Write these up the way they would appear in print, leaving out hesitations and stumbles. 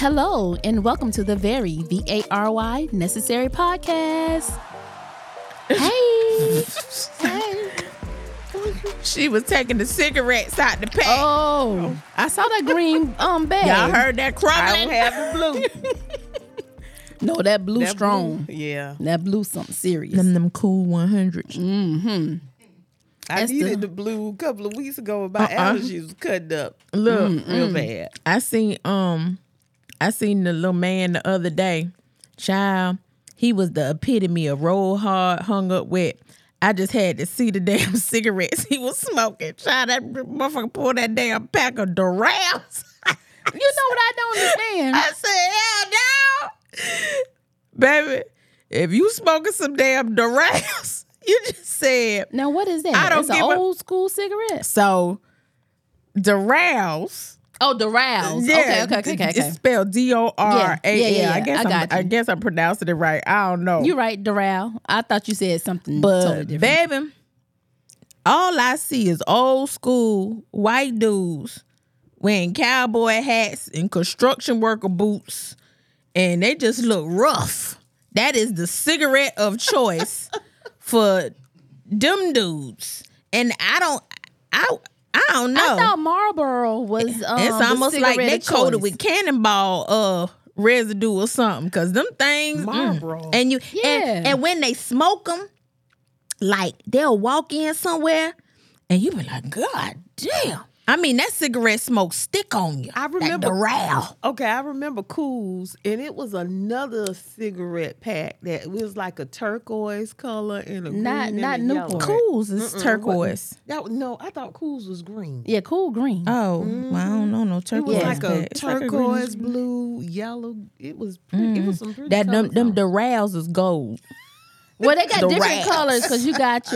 Hello, and welcome to the Very VARY Necessary Podcast. Hey. Hey. She was taking the cigarettes out the pack. Oh, I saw that green bag. Y'all heard that I crumbling? don't have the blue. No, that blue That strong. blue, yeah. That blue something serious. Them cool 100s. Mm-hmm. I That's needed the- the blue a couple of weeks ago. My allergies was cutting up Look, real bad. I seen the little man the other day. Child, he was the epitome of roll hard, hung up wet. I just had to see the damn cigarettes he was smoking. Child, that motherfucker pulled that damn pack of Doraus. You know what I don't understand? I said, hell no. Baby, if you smoking some damn Doraus, you just said. Now, what is that? I don't It's an give a- old school cigarette. So, Doraus. Oh, Doraus. Yeah, Okay. It's spelled Doral. Yeah. I guess I'm pronouncing it right. I don't know. You're right, Doral. I thought you said something But totally different. baby, all I see is old school white dudes wearing cowboy hats and construction worker boots, and they just look rough. That is the cigarette of choice for them dudes. And I don't know. I thought Marlboro was It's the almost like cigarette they of coated choice. with cannonball residue or something, cause them things Marlboro. and you Yeah. and when they smoke them, like they'll walk in somewhere and you be like, God damn. I mean, that cigarette smoke stick on you. I remember- that Doral. Okay, I remember Cools, and it was another cigarette pack that was like a turquoise color and a Not green and a Newport. yellow. Cools is turquoise. No, I thought Cools was green. Yeah, cool green. Oh, well, I don't know no It turquoise. was like a pack. It's like a turquoise, green- blue, yellow. It was pretty, it was some pretty That them colors on it. Dorals is gold. Well, they got different Doraus. colors because you got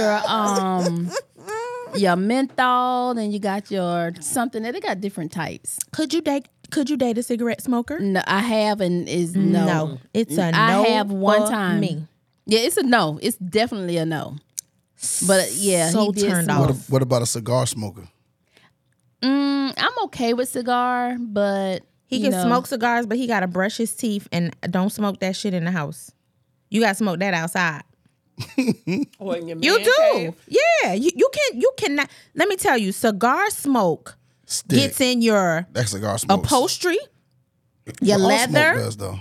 your menthol and you got your something. They got different types. Could you date a cigarette smoker? No, I have and is no. It's a I no have one for time. me. Yeah, it's a no. It's definitely a no. But yeah, So he did turned smoke. off. What about a cigar smoker? I'm okay with cigar, but He you can know, smoke cigars, but he gotta brush his teeth and don't smoke that shit in the house. You gotta smoke that outside. Or in your You man do, cave. yeah. You cannot. Let me tell you, cigar smoke Stick. gets in your That cigar smoke. upholstery, your All leather. smoke does though.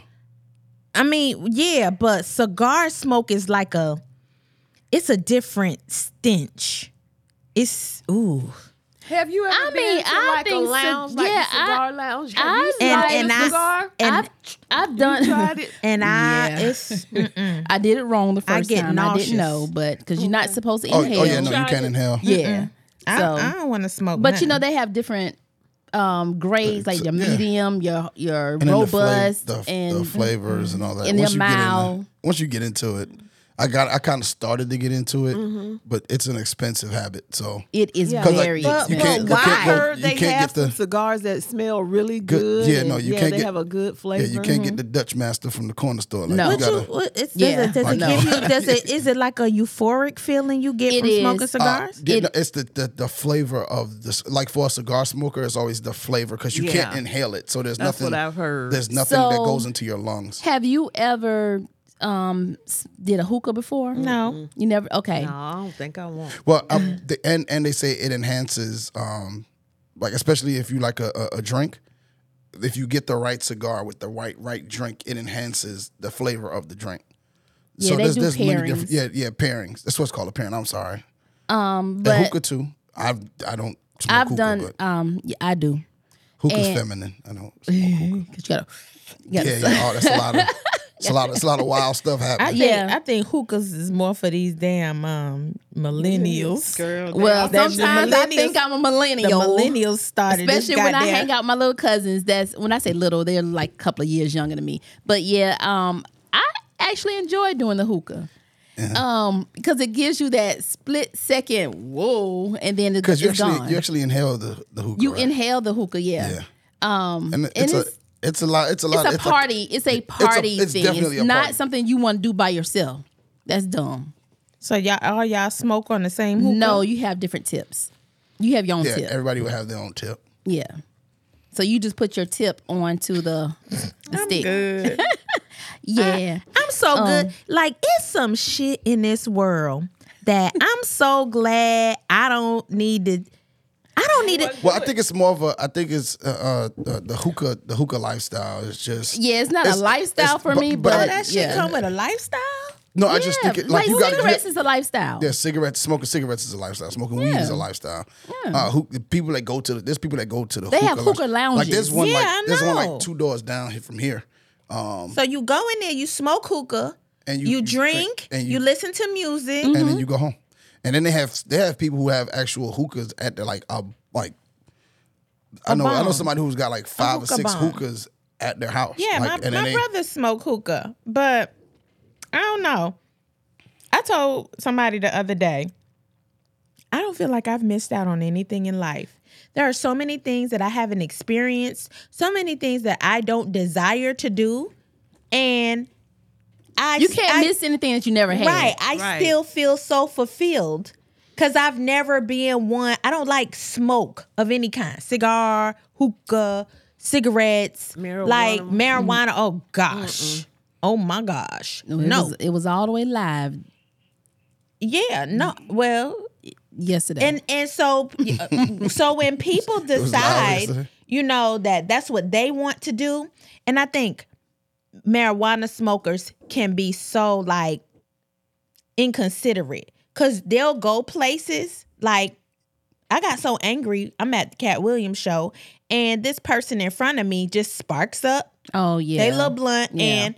I mean, yeah, but cigar smoke is like it's a different stench. It's ooh. Have you ever I been mean, to I like think a lounge, so- like yeah, a cigar lounge? Have I you like And a I- cigar. and- I've done. tried it? And Yeah. it's I did it wrong the I first get time. I nauseous. didn't know, but because you're not supposed to Oh, inhale. oh yeah, no, you Tried can't it. inhale. Yeah. So, I don't want to smoke. but you know nothing. they have different grades, like your Yeah. medium, your And then robust, the and flavors and all that. and Once your you get in mild. there- once you get into it, I kind of started to get into it, Mm-hmm. but it's an expensive habit. So it is Yeah. 'Cause, like, very you expensive. can't- But you why? can't go- I heard you they can't have get the- some cigars that smell really Good. good. Yeah, no, and, you can't they get- have a good flavor. yeah, you can't get the Dutch Master from the corner store. Like, No. you What gotta, you, what, it's, Yeah. does it No. give you? Is it like a euphoric feeling you get It from is. smoking cigars? yeah, no, it's the flavor of this. Like for a cigar smoker, it's always the flavor because you can't Yeah. inhale it. So there's That's nothing. what I've heard. There's nothing that So- goes into your lungs. Have you ever did a hookah before? No. You never. Okay. No, I don't think I want. Well, and they say it enhances, like especially if you like a drink. If you get the right cigar with the right drink, it enhances the flavor of the drink. Yeah, they do many pairings. different pairings. That's what's called a pairing. I'm sorry. But And hookah too. I don't smoke I've hookah, done. but Yeah, I do. hookah's and- feminine. I don't smoke hookah. 'Cause you gotta. You gotta Yeah. Oh, that's a lot of. It's a lot of wild stuff happening. Yeah. I think hookahs is more for these damn millennials. Girl, Well, That's sometimes the I think I'm a The millennial. millennials started, this Especially when I goddamn- hang out with my little cousins. That's when I say little, they're like a couple of years younger than me. But yeah, I actually enjoy doing the hookah. Because it gives you that split second whoa, and then it's Because gone. you actually inhale the hookah. You right? inhale the hookah, yeah. Yeah. And it's it's a lot. It's a lot. It's a party. It's a party it's thing. definitely It's a not party. something you want to do by yourself. That's dumb. So y'all smoke on the same hookah? No, you have different tips. You have your own Yeah, tip. everybody would have their own tip. Yeah. So you just put your tip onto the stick. Good. Yeah. I'm so good. Like, it's some shit in this world that I'm so glad I don't need to. Well, I think it's more of a. I think it's the hookah lifestyle is just. Yeah, it's not a lifestyle for me, but Oh, that shit yeah. come with a lifestyle? No, I just think it, like you got cigarettes is a lifestyle. Yeah, smoking cigarettes is a lifestyle. Smoking weed is a lifestyle. Yeah. People that go to there's people that go to the They have hookah hookah Like lounges. there's one Yeah, like I there's one know. like 2 doors down here from here. So you go in there, you smoke hookah, And you drink, and you listen to music. and then you go home. And then they have people who have actual hookahs at their like I know bomb. somebody who's got like 5 or hookah 6 bomb. hookahs at their house. Yeah, like, and then my they- brother smoke hookah, but I don't know. I told somebody the other day, I don't feel like I've missed out on anything in life. There are so many things that I haven't experienced, so many things that I don't desire to do, and You can't miss anything that you never had. Right, I Right. still feel so fulfilled because I've never been one. I don't like smoke of any kind, cigar, hookah, cigarettes, Marijuana. like marijuana. Oh gosh, oh my gosh, no. It was all the way live Yeah, no. Well, yesterday. and so so when people was loud decide, yesterday. you know, that that's what they want to do, and I think marijuana smokers can be so like inconsiderate because they'll go places like I got so angry. I'm at the Cat Williams show, and this person in front of me just sparks up. oh yeah. They little blunt, Yeah. and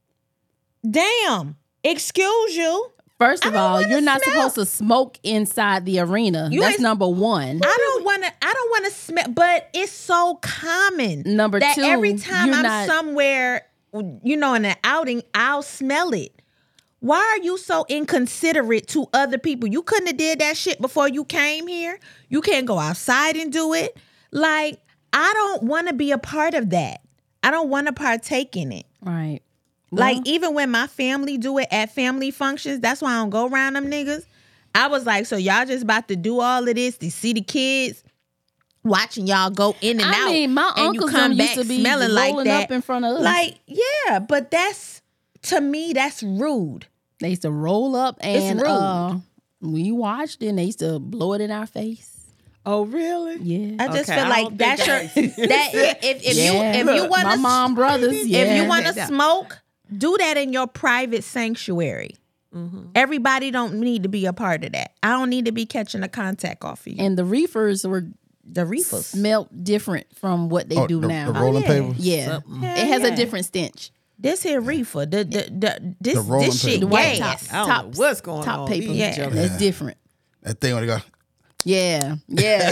damn, excuse you. First of I don't all, wanna you're not smell. supposed to smoke inside the arena. You That's ain't- number one. I don't want to smell, but it's so common. Number that two, every time you're I'm not- somewhere, you know, in an outing, I'll smell it. Why are you so inconsiderate to other people? You couldn't have did that shit before you came here. You can't go outside and do it. Like, I don't want to be a part of that. I don't want to partake in it. Right. Like, even when my family do it at family functions, that's why I don't go around them niggas. I was like, so y'all just about to do all of this to see the kids watching y'all go in and out. I mean, my and you uncles come them used back to be smelling like rolling that. up in front of us. Like, yeah, but that's, to me, that's rude. They used to roll up and rude. we watched it and they used to blow it in our face. Oh, really? Yeah. I just Okay, feel I like don't that's your, think that if you Look, want my to, mom brothers, yeah. if you want to smoke, do that in your private sanctuary. Everybody don't need to be a part of that. I don't need to be catching a contact off of you. And the reefers were The reefers. smelt different from what they do the, now. The rolling yeah. paper. Yeah. Hell It has yeah. a different stench. This here reefer, this rolling this shit paper. The white gas. I don't top, know what's going top on. paper. These Yeah. jokers. It's different. That thing when they go, Yeah. Yeah.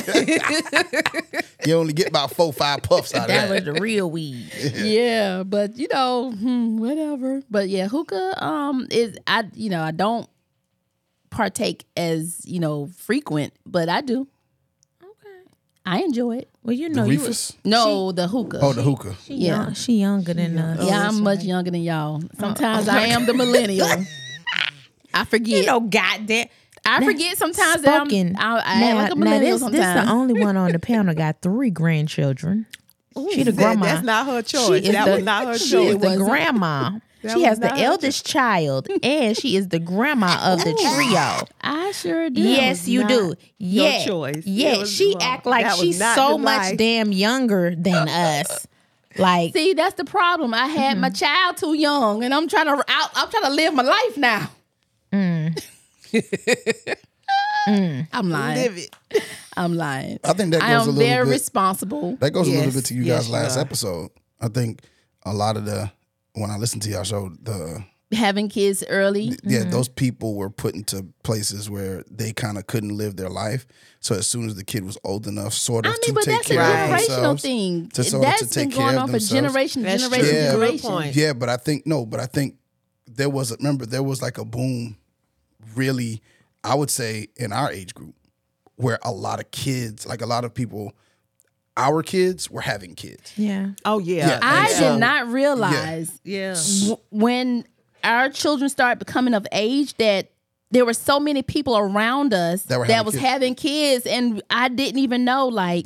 That was you only get about 4 or 5 puffs out of That that. was the real weed. yeah, but you know, whatever. But yeah, hookah is I don't partake as, frequent, but I do. Okay. I enjoy it. Well, you The know, you reefers? No, the hookah. Oh, the hookah. yeah. she younger than us. Yeah, I'm much younger than y'all. Sometimes I am the millennial. I forget. You know, goddamn. I forget sometimes that Spoken. I act like a millennial this the sometimes. only one on the panel got 3 grandchildren. She the That- grandma. That's not her choice. She is That the- was not her She is choice. the grandma. That She was has the not her eldest child, and she is the grandma of the trio. I sure do. Yes, you not do. your Yeah, choice. yeah. It was She wrong. act like That was she's not so your much life. damn younger than us. Like, See, that's the problem. I had my child too young, and I'm trying to live my life now. I'm lying. Live it. I'm lying. I think that I goes am a little very bit. responsible. That goes a little Yes. bit to you Yes, guys' you last are. episode. I think a lot of when I listened to y'all show, Having kids early. those people were put into places where they kind of couldn't live their life. So as soon as the kid was old enough, sort of I mean, to but take that's a care of generational themselves, thing. to sort of That's to take been going care on of for themselves. generation, That's generation, true. Yeah. Good generation. point. Yeah, but I think there was like a boom, really, I would say in our age group, where a lot of kids, like a lot of people, our kids were having kids. yeah. Oh, yeah. Yeah. I And so- did not realize Yeah. when our children started becoming of age that there were so many people around us That were that having was kids. having kids, and I didn't even know. Like, Yeah.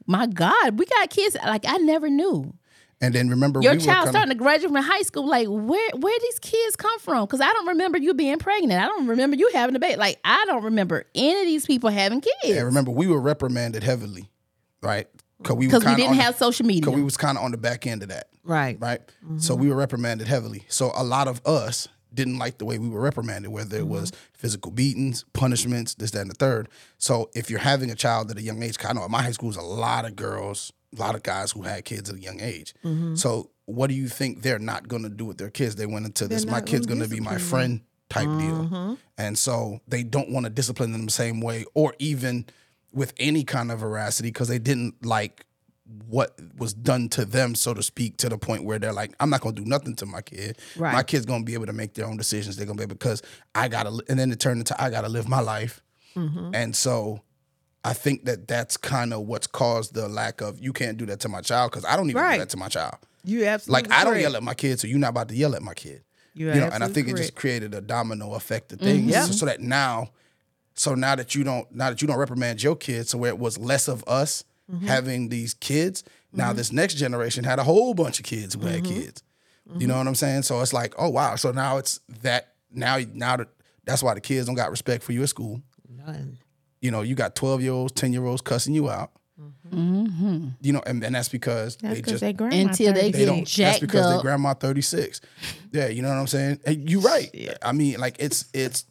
my God, we got kids like I never knew. And then remember, Your we were child kinda- starting to graduate from high school. Like, where these kids come from? Because I don't remember you being pregnant. I don't remember you having a baby. Like, I don't remember any of these people having kids. And remember, we were reprimanded heavily, right? Because we Because we didn't have social media. Because we was kind of on the back end of that, Right. right? So we were reprimanded heavily. So a lot of us didn't like the way we were reprimanded, whether it was physical beatings, punishments, this, that, and the third. So if you're having a child at a young age, 'cause I know at my high school was a lot of girls, a lot of guys who had kids at a young age. So what do you think they're not going to do with their kids? They went into this, my not kid's gonna going to be my friend type deal. And so they don't want to discipline them the same way or even with any kind of veracity because they didn't like what was done to them, so to speak, to the point where they're like, I'm not going to do nothing to my kid. Right. My kid's going to be able to make their own decisions. They're going to be able because I got to, and then it turned into I got to live my life. And so I think that that's kind of what's caused the lack of, you can't do that to my child because I don't even Right. do that to my child. You absolutely Like I don't correct. yell at my kid, so you're not about to yell at my kid. You're And I think absolutely it just correct. created a domino effect of things. Yeah. So that now that you don't reprimand your kids, so where it was less of us having these kids, now this next generation had a whole bunch of kids who had kids. You know what I'm saying? So it's like, oh wow. So now it's that now that that's why the kids don't got respect for you at school. None. You know, you got 12-year-olds, 10-year-olds cussing you out. You know, and that's because That's they because just they grandma Until they 30. they don't. That's jacked because their up. grandma 36. Yeah, you know what I'm saying. Hey, you're right. I mean, like it's,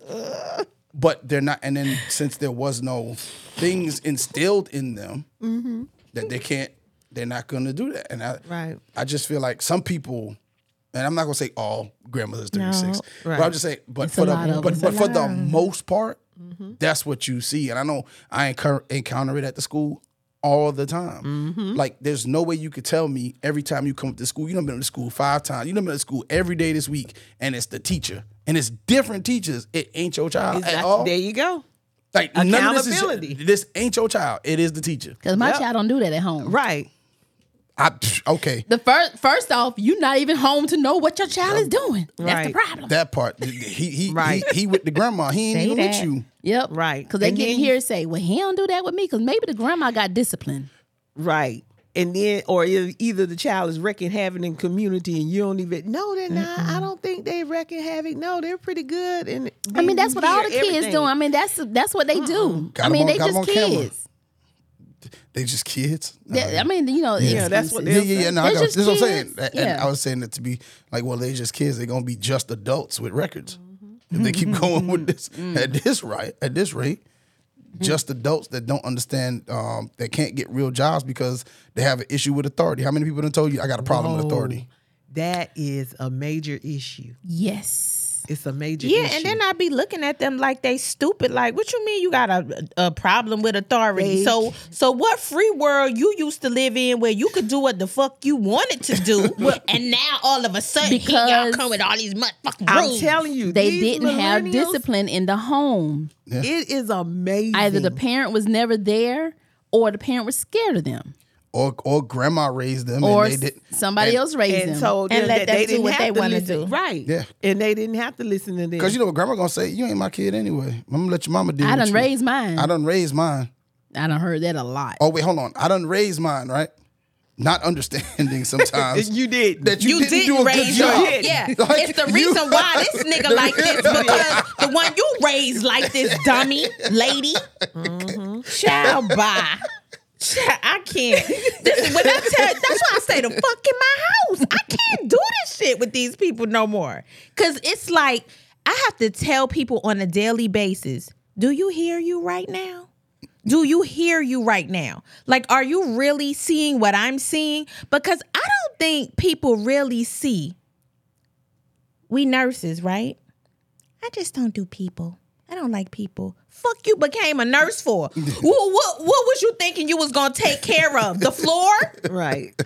but they're not. And then since there was no things instilled in them that they're not going to do that. And Right. I just feel like some people, and I'm not going to say all grandmothers 36, No. but Right. I'm just saying, but It's for a lot of them. but for the most part, that's what you see. And I know I encounter it at the school all the time. Like, there's no way you could tell me every time you come to school, you done been to school 5 times, you done been to school every day this week, and it's the teacher. And it's different teachers. It ain't your child at all. There you go. Like, none of Accountability. this ain't your child. It is the teacher. Because my Yep. child don't do that at home. Right. Okay. The first off, you're not even home to know what your child is doing. That's Right. the problem. That part, he Right. he with the grandma. He ain't Say even that. with you. Yep. Right. Because they And get then here and say, well, he don't do that with me because maybe the grandma got discipline. Right. And then, or either the child is wrecking havoc in community and you don't even, no, they're not. I don't think they wrecking havoc. No, they're pretty good. And I mean, that's you what all the hear kids everything. do. I mean, that's what they do. Got I mean, 'em they got 'em just on camera. kids. They just kids. I mean, you know, Yeah, that's what excuses. they're Yeah. No, They're I got, just this is what I'm saying. kids. And Yeah. I was saying that to be like, well, they're just kids. They're gonna be just adults with records. If they keep going with this at this rate, just adults that don't understand, that can't get real jobs because they have an issue with authority. How many people done told you I got a problem with authority? That is a major issue. Yes. It's a major Yeah, issue. and then I be looking at them like they stupid. Like, what you mean you got a problem with authority? They- So what free world you used to live in where you could do what the fuck you wanted to do, and now all of a sudden here y'all Because come with all these motherfucking I'm rules. telling you, They these didn't have millennials, discipline in the home. It is amazing. Either the parent was never there or the parent was scared of them. Or grandma raised them Or and they did somebody and- else raised and them. told And them let that them they do didn't what have they to wanna listen. do. Right. Yeah. And they didn't have to listen to them. Because you know what grandma gonna say, you ain't my kid anyway. I'm gonna let your mama deal I with done you. raised mine. I done raised mine. I done heard that a lot. Oh wait, hold on. I done raised mine, right? Not understanding sometimes You did. that you, You didn't do a good raise job. your yeah. Like, It's the you- reason why this nigga like this because the one you raised like this dummy lady. Child bye. Child, I can't. Listen, when I tell, that's why I say the fuck in my house. I can't do this shit with these people no more. Cause it's like I have to tell people on a daily basis. Do you hear you right now? Do you hear you right now? Like, are you really seeing what I'm seeing? Because I don't think people really see. We nurses, right? I just don't do people. I don't like people. Fuck you became a nurse for. What was you thinking you was gonna take care of? The floor? Right.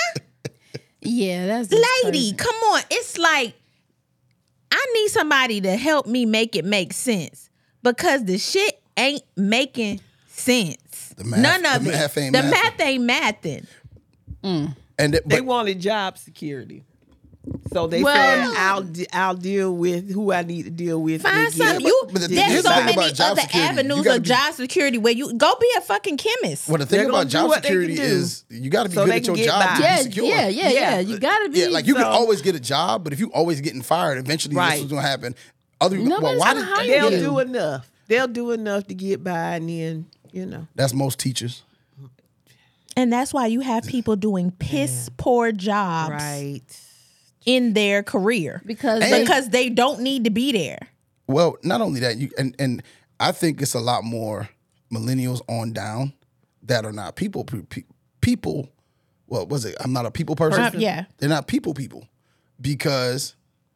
Yeah, that's just Lady, crazy. come on. It's like I need somebody to help me make it make sense. Because the shit ain't making sense. The math- None of the it. math ain't the mathing. math ain't mathing. And They wanted job security. So they Well- said, I'll deal with who I need to deal with. Find to get- something. You, but there's here's so the thing many about job other security. You avenues gotta of be- job security where you go be a fucking chemist. Well, the thing They're about gonna do job what they can security do. is you got to be So good they at your can get job by. to Yeah, be secure. yeah. You gotta be. Yeah, like you can So- always get a job, but if you always getting fired, eventually Right. this is going to happen. Other people, well, Nobody's why gonna did hire They'll you. do enough. They'll do enough to get by, and then That's most teachers. And that's why you have people doing piss poor jobs right. in their career Because they don't need to be there. Well, not only that, you and I think it's a lot more millennials on down that are not people. What was it? I'm not a people person. Yeah. They're not people because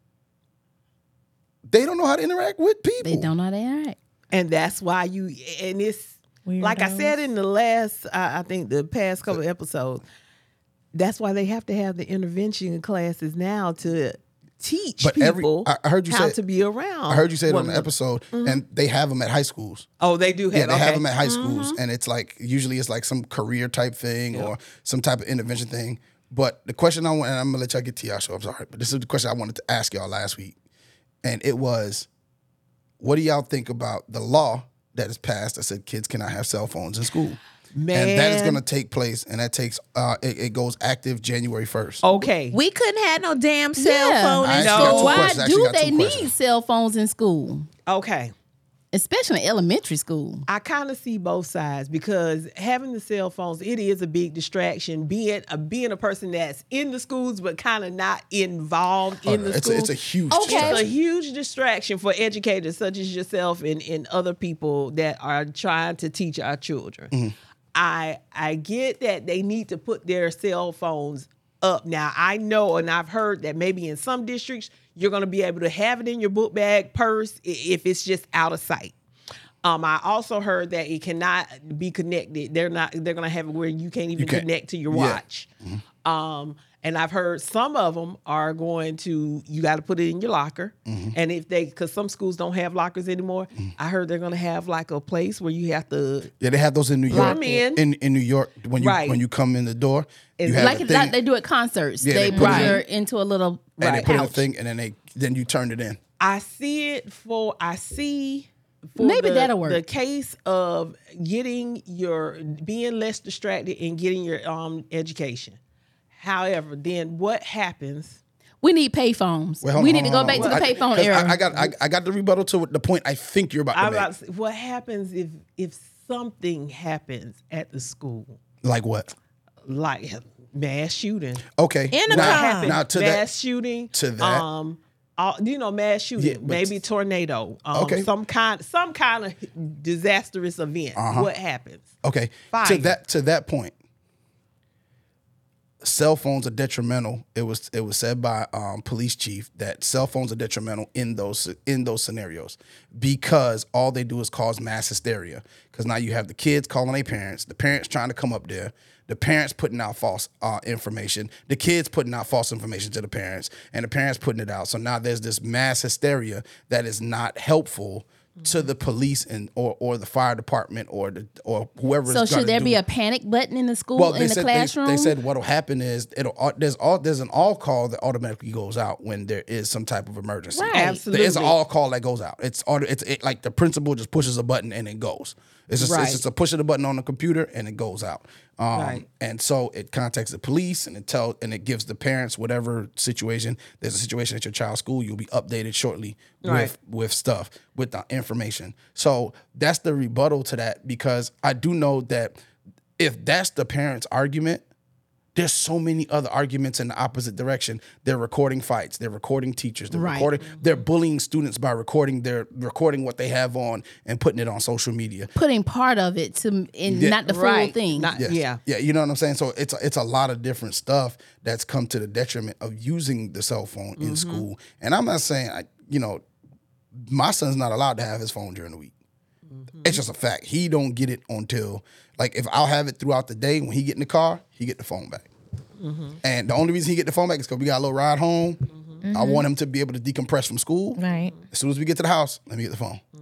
they don't know how to interact with people. they don't know how to interact. And that's why and it's like I said in the last, I think the past couple of episodes, that's why they have to have the intervention classes now to teach But people I heard you how say- to be around. I heard you say it one on the another. episode, and they have them at high schools. Oh, they do have. Yeah, they have okay. them at high schools, and it's like usually it's like some career type thing or some type of intervention thing. But the question I want, and I'm gonna let y'all get to y'all show. I'm sorry, but this is the question I wanted to ask y'all last week, and it was, what do y'all think about the law that is passed that said kids cannot have cell phones in school? Man. And that is going to take place, and that takes it goes active January 1st. Okay. We couldn't have no damn cell Yeah. phone I in actually got school. two Why questions. I actually do got two they need questions. cell phones in school, Okay. especially in elementary school? I kind of see both sides because having the cell phones, it is a big distraction. Being a person that's in the schools but kind of not involved in the it's schools. it's a huge Okay. It's distraction. a huge distraction for educators such as yourself and other people that are trying to teach our children. Mm-hmm. I get that they need to put their cell phones up. Now, I know and I've heard that maybe in some districts you're going to be able to have it in your book bag, purse, if it's just out of sight. I also heard that it cannot be connected. They're going to have it where you can't even connect to your watch. And I've heard some of them are going to, you got to put it in your locker. And because some schools don't have lockers anymore, I heard they're going to have like a place where you have to, Yeah, they have those in New York. Lock in. In New York, when you come in the door, you have Like a it's thing, like they do at concerts. Yeah, they they put put it her into a little and they put in a pouch. thing, and then you turn it in. I see for Maybe that'll work. the case of being less distracted and getting your education. However, then what happens? We need payphones. Wait, hold We on, need to go hold back on. to the payphone 'Cause era. I got the rebuttal to the point I think you're about to make. What happens if something happens at the school, Like what? like mass shooting? Okay. Intercom. Now to mass that. shooting. to that. Mass shooting, Yeah, but- maybe tornado. Okay. Some kind of disastrous event. What happens? Okay. Fire. To that point. Cell phones are detrimental. It was said by police chief that cell phones are detrimental in those scenarios because all they do is cause mass hysteria. Because now you have the kids calling their parents, the parents trying to come up there, the parents putting out false information, the kids putting out false information to the parents, and the parents putting it out. So now there's this mass hysteria that is not helpful to the police or the fire department or whoever. So should there be a panic button in the school in the classroom? They said what'll happen is there's an all call that automatically goes out when there is some type of emergency. Right. Absolutely. There is an all call that goes out. It's like the principal just pushes a button and it goes. It's just a push of the button on the computer and it goes out. Right. And so it contacts the police and it gives the parents whatever situation. There's a situation at your child's school. You'll be updated shortly with stuff, with the information. So that's the rebuttal to that, because I do know that if that's the parent's argument, there's so many other arguments in the opposite direction. They're recording fights. They're recording teachers. They're bullying students by recording what they have on and putting it on social media. Putting part of it not the full thing. Yes. Yeah, you know what I'm saying? So it's a lot of different stuff that's come to the detriment of using the cell phone in school. And I'm not saying, my son's not allowed to have his phone during the week. It's just a fact. He don't get it until, like, if I'll have it throughout the day, when he get in the car, he get the phone back. And the only reason he get the phone back is because we got a little ride home. I want him to be able to decompress from school. Right. As soon as we get to the house, let me get the phone.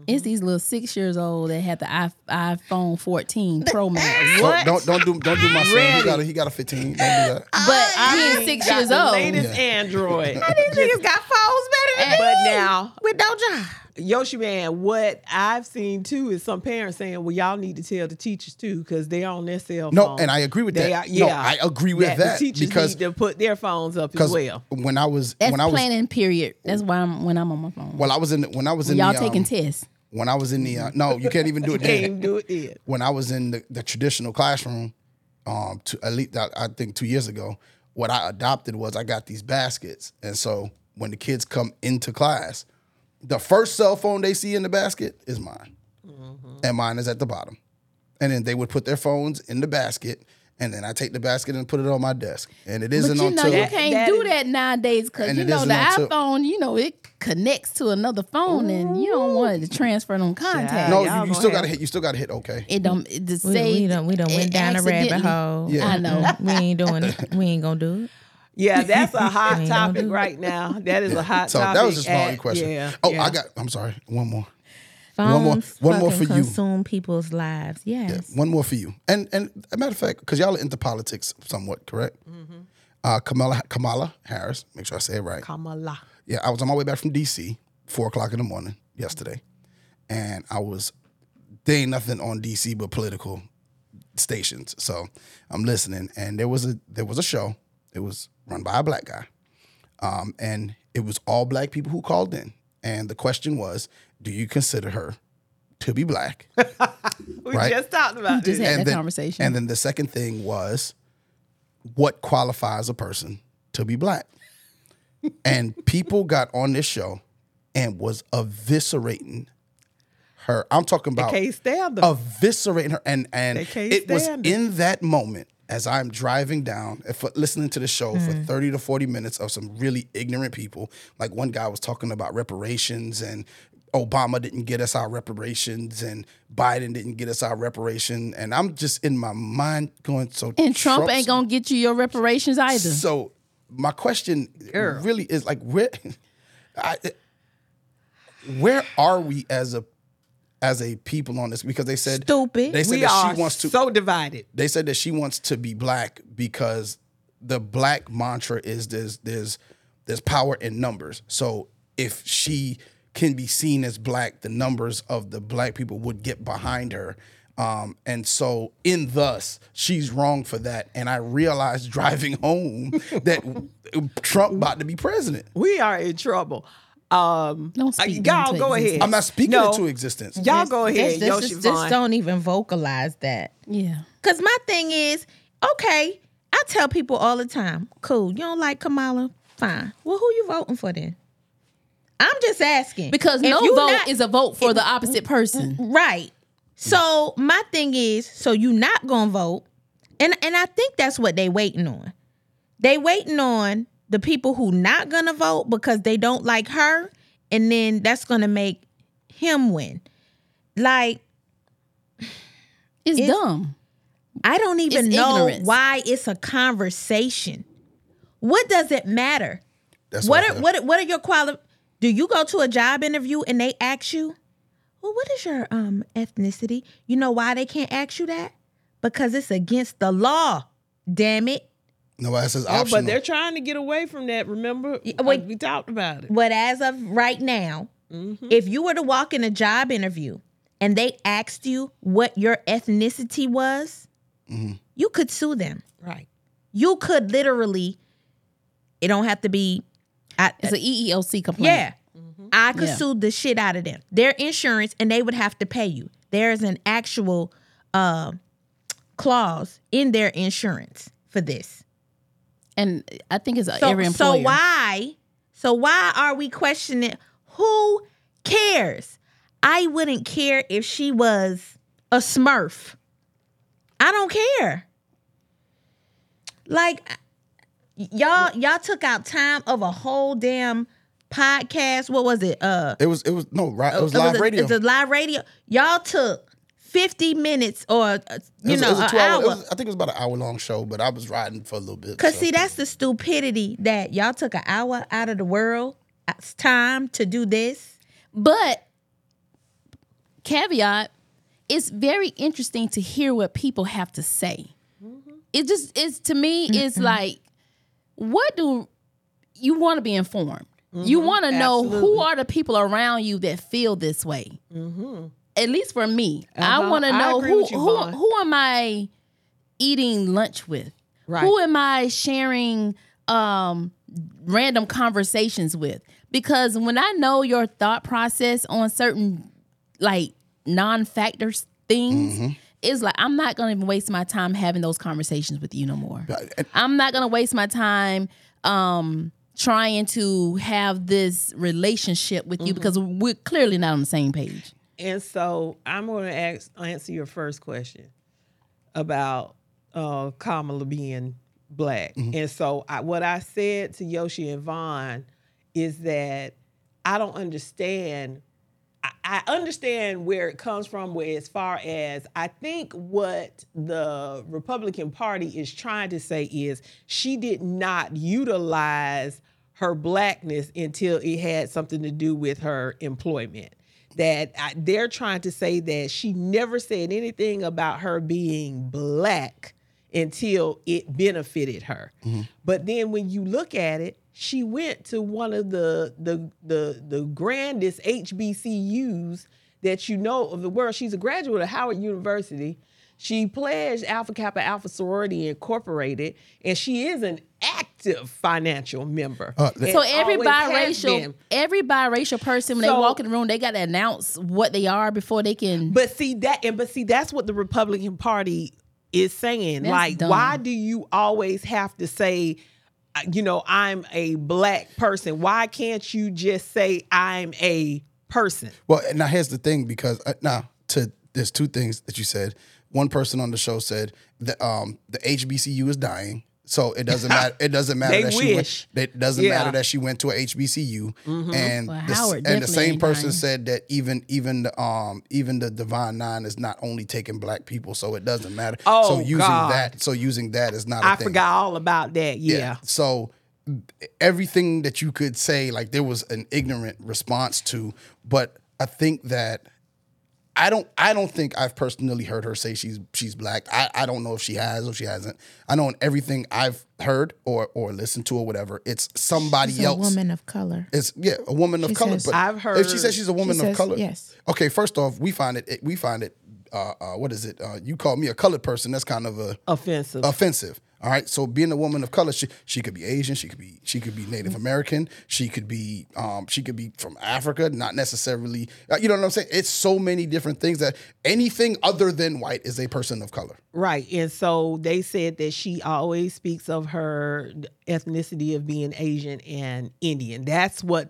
It's these little 6 years old that had the iPhone 14 Pro Max. What? Don't do my son. He got a 15. Don't do that. But he ain't 6 got years the old. latest Android. These niggas got phones better than But me. now, With no job. Yoshi man, what I've seen too is some parents saying, "Well, y'all need to tell the teachers too, because they're on their cell phone." No, and I agree with that. No, I agree with that the teachers because need to put their phones up as well. when I was That's planning period. That's why when I'm on my phone. when I was in Y'all the, taking tests. when I was in the no, you can't even do it Can't then. even do it then. When I was in the traditional classroom, at least I think 2 years ago, what I adopted was I got these baskets, and so when the kids come into class, the first cell phone they see in the basket is mine, and mine is at the bottom, and then they would put their phones in the basket, and then I take the basket and put it on my desk, and it isn't But you know until you can't do that nowadays because And you it know isn't the until- iPhone, it connects to another phone, and you don't want it to transfer them contacts. no, y'all you gonna still have- gotta hit. You still gotta hit OK. It don't. It just We say done went down a rabbit accidentally- hole. Yeah. I know. We ain't doing it. We ain't gonna do it. Yeah, that's a hot ain't topic gonna do right now. That is a hot So topic. that was just my only question. Yeah. Oh, yeah. I'm sorry. One more. Phones one more fucking for you. consume people's lives. Yes. One more for you. And a matter of fact, because y'all are into politics somewhat, correct? Kamala Harris, make sure I say it right. Kamala. Yeah, I was on my way back from DC, 4:00 in the morning yesterday, and there ain't nothing on DC but political stations. So I'm listening, and there was a show. It was run by a black guy, and it was all black people who called in, and the question was, do you consider her to be black? We Right. just talked about just this. had that conversation. And then the second thing was, what qualifies a person to be black? And people got on this show and was eviscerating her. I'm talking about can't stand her. eviscerating her. And They can't it was stand her. in that moment as I'm driving down, listening to the show for 30 to 40 minutes of some really ignorant people. Like one guy was talking about reparations and Obama didn't get us our reparations and Biden didn't get us our reparation. And I'm just in my mind going, so And Trump Trump's- ain't gonna get you your reparations either. So my question Girl. really is like, where are we as a people on this? Because they said Stupid. They said We that are she wants to. so divided. They said that she wants to be black because the black mantra is there's power in numbers. So if she can be seen as black, the numbers of the black people would get behind her. And so in thus, she's wrong for that. And I realized driving home that Trump about to be president. We are in trouble. Don't speak y'all into go ahead. existence. I'm not speaking No. into existence. Y'all go ahead, Just, Yoshi just Vaughn. don't even vocalize that. Yeah. Because my thing is, okay, I tell people all the time, cool, you don't like Kamala? Fine. Well, who you voting for then? I'm just asking. Because If no you vote not- is a vote for the opposite person. Right. So my thing is, so you not gonna vote, and I think that's what they waiting on. They waiting on the people who not gonna vote because they don't like her, and then that's gonna make him win. Like, It's dumb. I don't even It's know ignorance. why it's a conversation. What does it matter? That's What I are feel. what are your Do you go to a job interview and they ask you, well, what is your ethnicity? You know why they can't ask you that? Because it's against the law. Damn it. No, it says Oh, optional. but they're trying to get away from that. Remember, wait. we talked about it. But as of right now, if you were to walk in a job interview and they asked you what your ethnicity was, you could sue them. Right. You could literally, it don't have to be, It's an EEOC complaint. yeah. I could Yeah. sue the shit out of them. Their insurance, and they would have to pay you. There's an actual clause in their insurance for this. And I think it's So, every employer. so why are we questioning? Who cares? I wouldn't care if she was a Smurf. I don't care. Like, y'all took out time of a whole damn podcast. What was it? It was live radio. It's a live radio. Y'all took 50 minutes or It was a an 2 hour. hour. I think it was about an hour-long show, but I was riding for a little bit. Cause so. see, that's the stupidity that y'all took an hour out of the world. It's time to do this. But caveat, it's very interesting to hear what people have to say. It's to me, it's like, what do you want to be informed? You want to know who are the people around you that feel this way. At least for me, I want to know who am I eating lunch with? Right. Who am I sharing random conversations with? Because when I know your thought process on certain like non-factors things, it's like I'm not going to even waste my time having those conversations with you no more. I'm not going to waste my time trying to have this relationship with you because we're clearly not on the same page. And so I'm going to answer your first question about Kamala being black. And so what I said to Yoshi and Vaughn is that I don't understand. I understand where it comes from, where as far as I think what the Republican Party is trying to say is she did not utilize her blackness until it had something to do with her employment. That they're trying to say that she never said anything about her being black until it benefited her. But then when you look at it, she went to one of the grandest HBCUs that you know of the world. She's a graduate of Howard University. She pledged Alpha Kappa Alpha Sorority Incorporated, and she is an active financial member. So every biracial person, when they walk in the room, they got to announce what they are before they can. But see, that's what the Republican Party is saying. That's like, dumb. Why do you always have to say, I'm a black person? Why can't you just say I'm a person? Well, now here's the thing, because there's two things that you said. One person on the show said that the HBCU is dying, so it doesn't matter. It doesn't matter matter that she went to a HBCU, and the same person said that even the Divine Nine is not only taking black people, so it doesn't matter. Oh, so using that is not. I forgot all about that. Yeah. So everything that you could say, like, there was an ignorant response to, but I think that. I don't think I've personally heard her say she's black. I don't know if she has or she hasn't. I know in everything I've heard or listened to or whatever, it's somebody else. A woman of color. It's a woman of color. Says, but I've heard. If she says she's a woman of color, yes. Okay, first off, we find it. What is it? You call me a colored person. That's kind of offensive. All right. So being a woman of color, she could be Asian. She could be Native American. She could be from Africa. Not necessarily. You know what I'm saying? It's so many different things that anything other than white is a person of color. Right. And so they said that she always speaks of her ethnicity of being Asian and Indian. That's what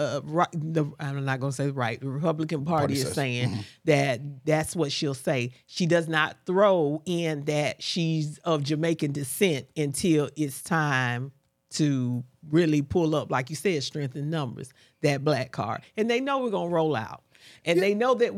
I'm not going to say the Republican Party is saying. That's what she'll say. She does not throw in that she's of Jamaican descent until it's time to really pull up, like you said, strength in numbers, that black card. And they know we're going to roll out. And they know that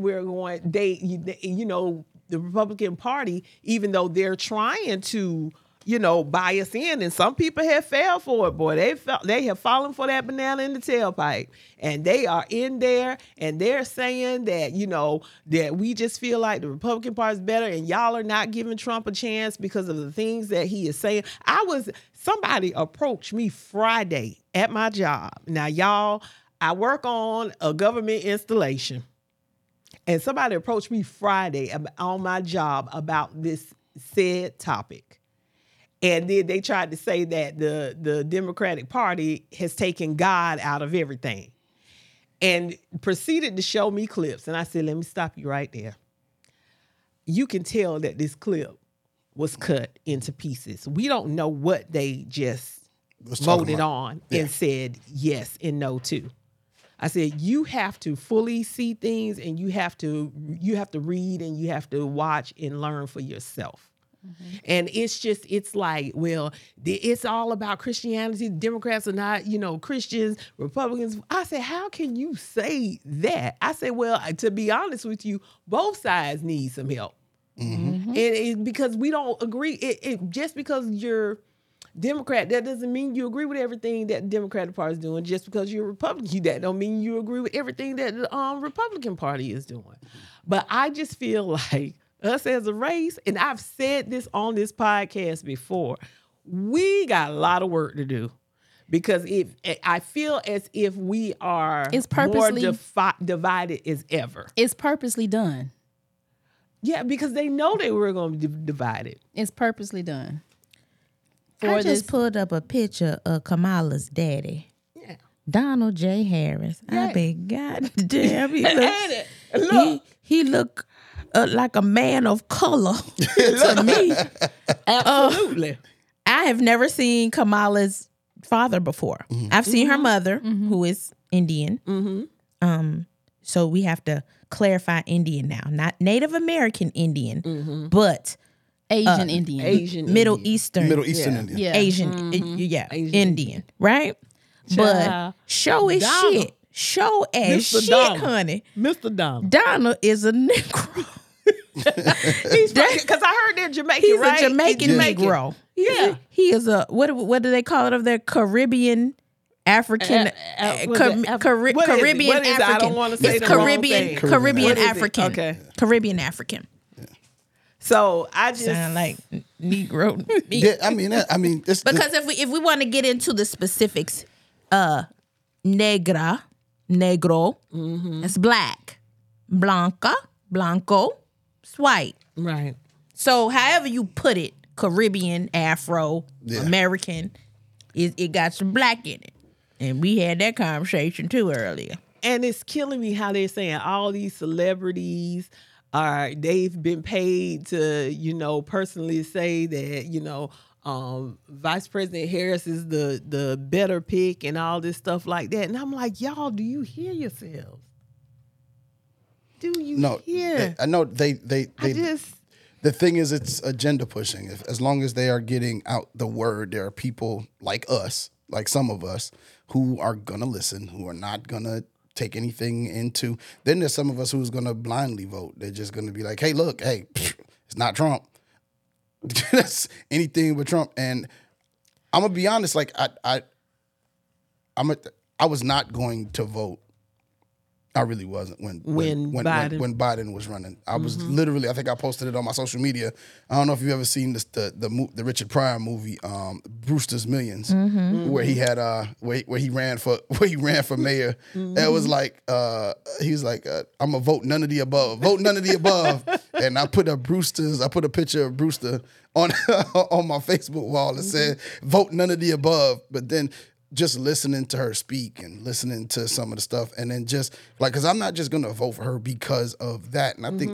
the Republican Party, even though they're trying to, buy us in, and some people have fell for it, boy. They have fallen for that banana in the tailpipe. And they are in there, and they're saying that, that we just feel like the Republican Party is better, and y'all are not giving Trump a chance because of the things that he is saying. Somebody approached me Friday at my job. Now, y'all, I work on a government installation. And somebody approached me Friday on my job about this said topic. And then they tried to say that the Democratic Party has taken God out of everything. And proceeded to show me clips. And I said, let me stop you right there. You can tell that this clip was cut into pieces. We don't know what they just voted on and said yes and no to. I said, you have to fully see things, and you have to read, and you have to watch and learn for yourself. And it's like, well, it's all about Christianity. Democrats are not, Christians, Republicans. I said, how can you say that? I said, well, to be honest with you, both sides need some help. And because we don't agree, just because you're Democrat, that doesn't mean you agree with everything that the Democratic Party is doing. Just because you're a Republican, that don't mean you agree with everything that the Republican Party is doing. But I just feel like us as a race, and I've said this on this podcast before, we got a lot of work to do. Because if I feel as if we are It's more purposely- divided as ever. It's purposely done. Yeah, because they know they were going to be divided. It's purposely done. I just pulled up a picture of Kamala's daddy, Yeah. Donald J. Harris. Yeah. I mean, goddamn, Ain't it? Look. he look like a man of color to me. Absolutely. I have never seen Kamala's father before. I've seen her mother, who is Indian. So we have to clarify Indian now, not Native American Indian, but Asian Indian. Asian Middle Indian. Eastern, Middle Eastern Indian. Yeah. Asian, Asian Indian, right? But Child. show as Donald. shit, show as Mr. shit, Donald. honey. Mr. Donald. Donald is a Negro. Because I heard they're Jamaican, He's right? a Jamaican He's Negro. Yeah. He is a what do they call it over there? Caribbean African, Caribbean What is it? African. I don't want to say It's the wrong Caribbean, thing. Caribbean What is it? African. Okay. Caribbean African. So I just Sound like Negro. Yeah, I mean, it's Because if we want to get into the specifics, negro, it's black, blanca, blanco, it's white. right. So however you put it, Caribbean, Afro, Yeah. American, it got some black in it. And we had that conversation too earlier. And it's killing me how they're saying all these celebrities they've been paid to, personally say that, Vice President Harris is the better pick and all this stuff like that. And I'm like, y'all, do you hear yourselves? Do you hear? I know they I just the thing is, it's agenda pushing. As long as they are getting out the word, there are people like us, like some of us, who are gonna listen, who are not gonna take anything into. Then there's some of us who's gonna blindly vote. They're just gonna be like, hey, look, it's not Trump. That's anything but Trump. And I'm gonna be honest, like I was not going to vote. I really wasn't when Biden was running. I was literally, I think I posted it on my social media. I don't know if you've ever seen this the Richard Pryor movie, Brewster's Millions, where he had where he ran for mayor. It was like he was like, I'm gonna vote none of the above. Vote none of the above. And I put a picture of Brewster on on my Facebook wall that said vote none of the above. But then just listening to her speak and listening to some of the stuff, and then just like, because I'm not just gonna vote for her because of that, and I think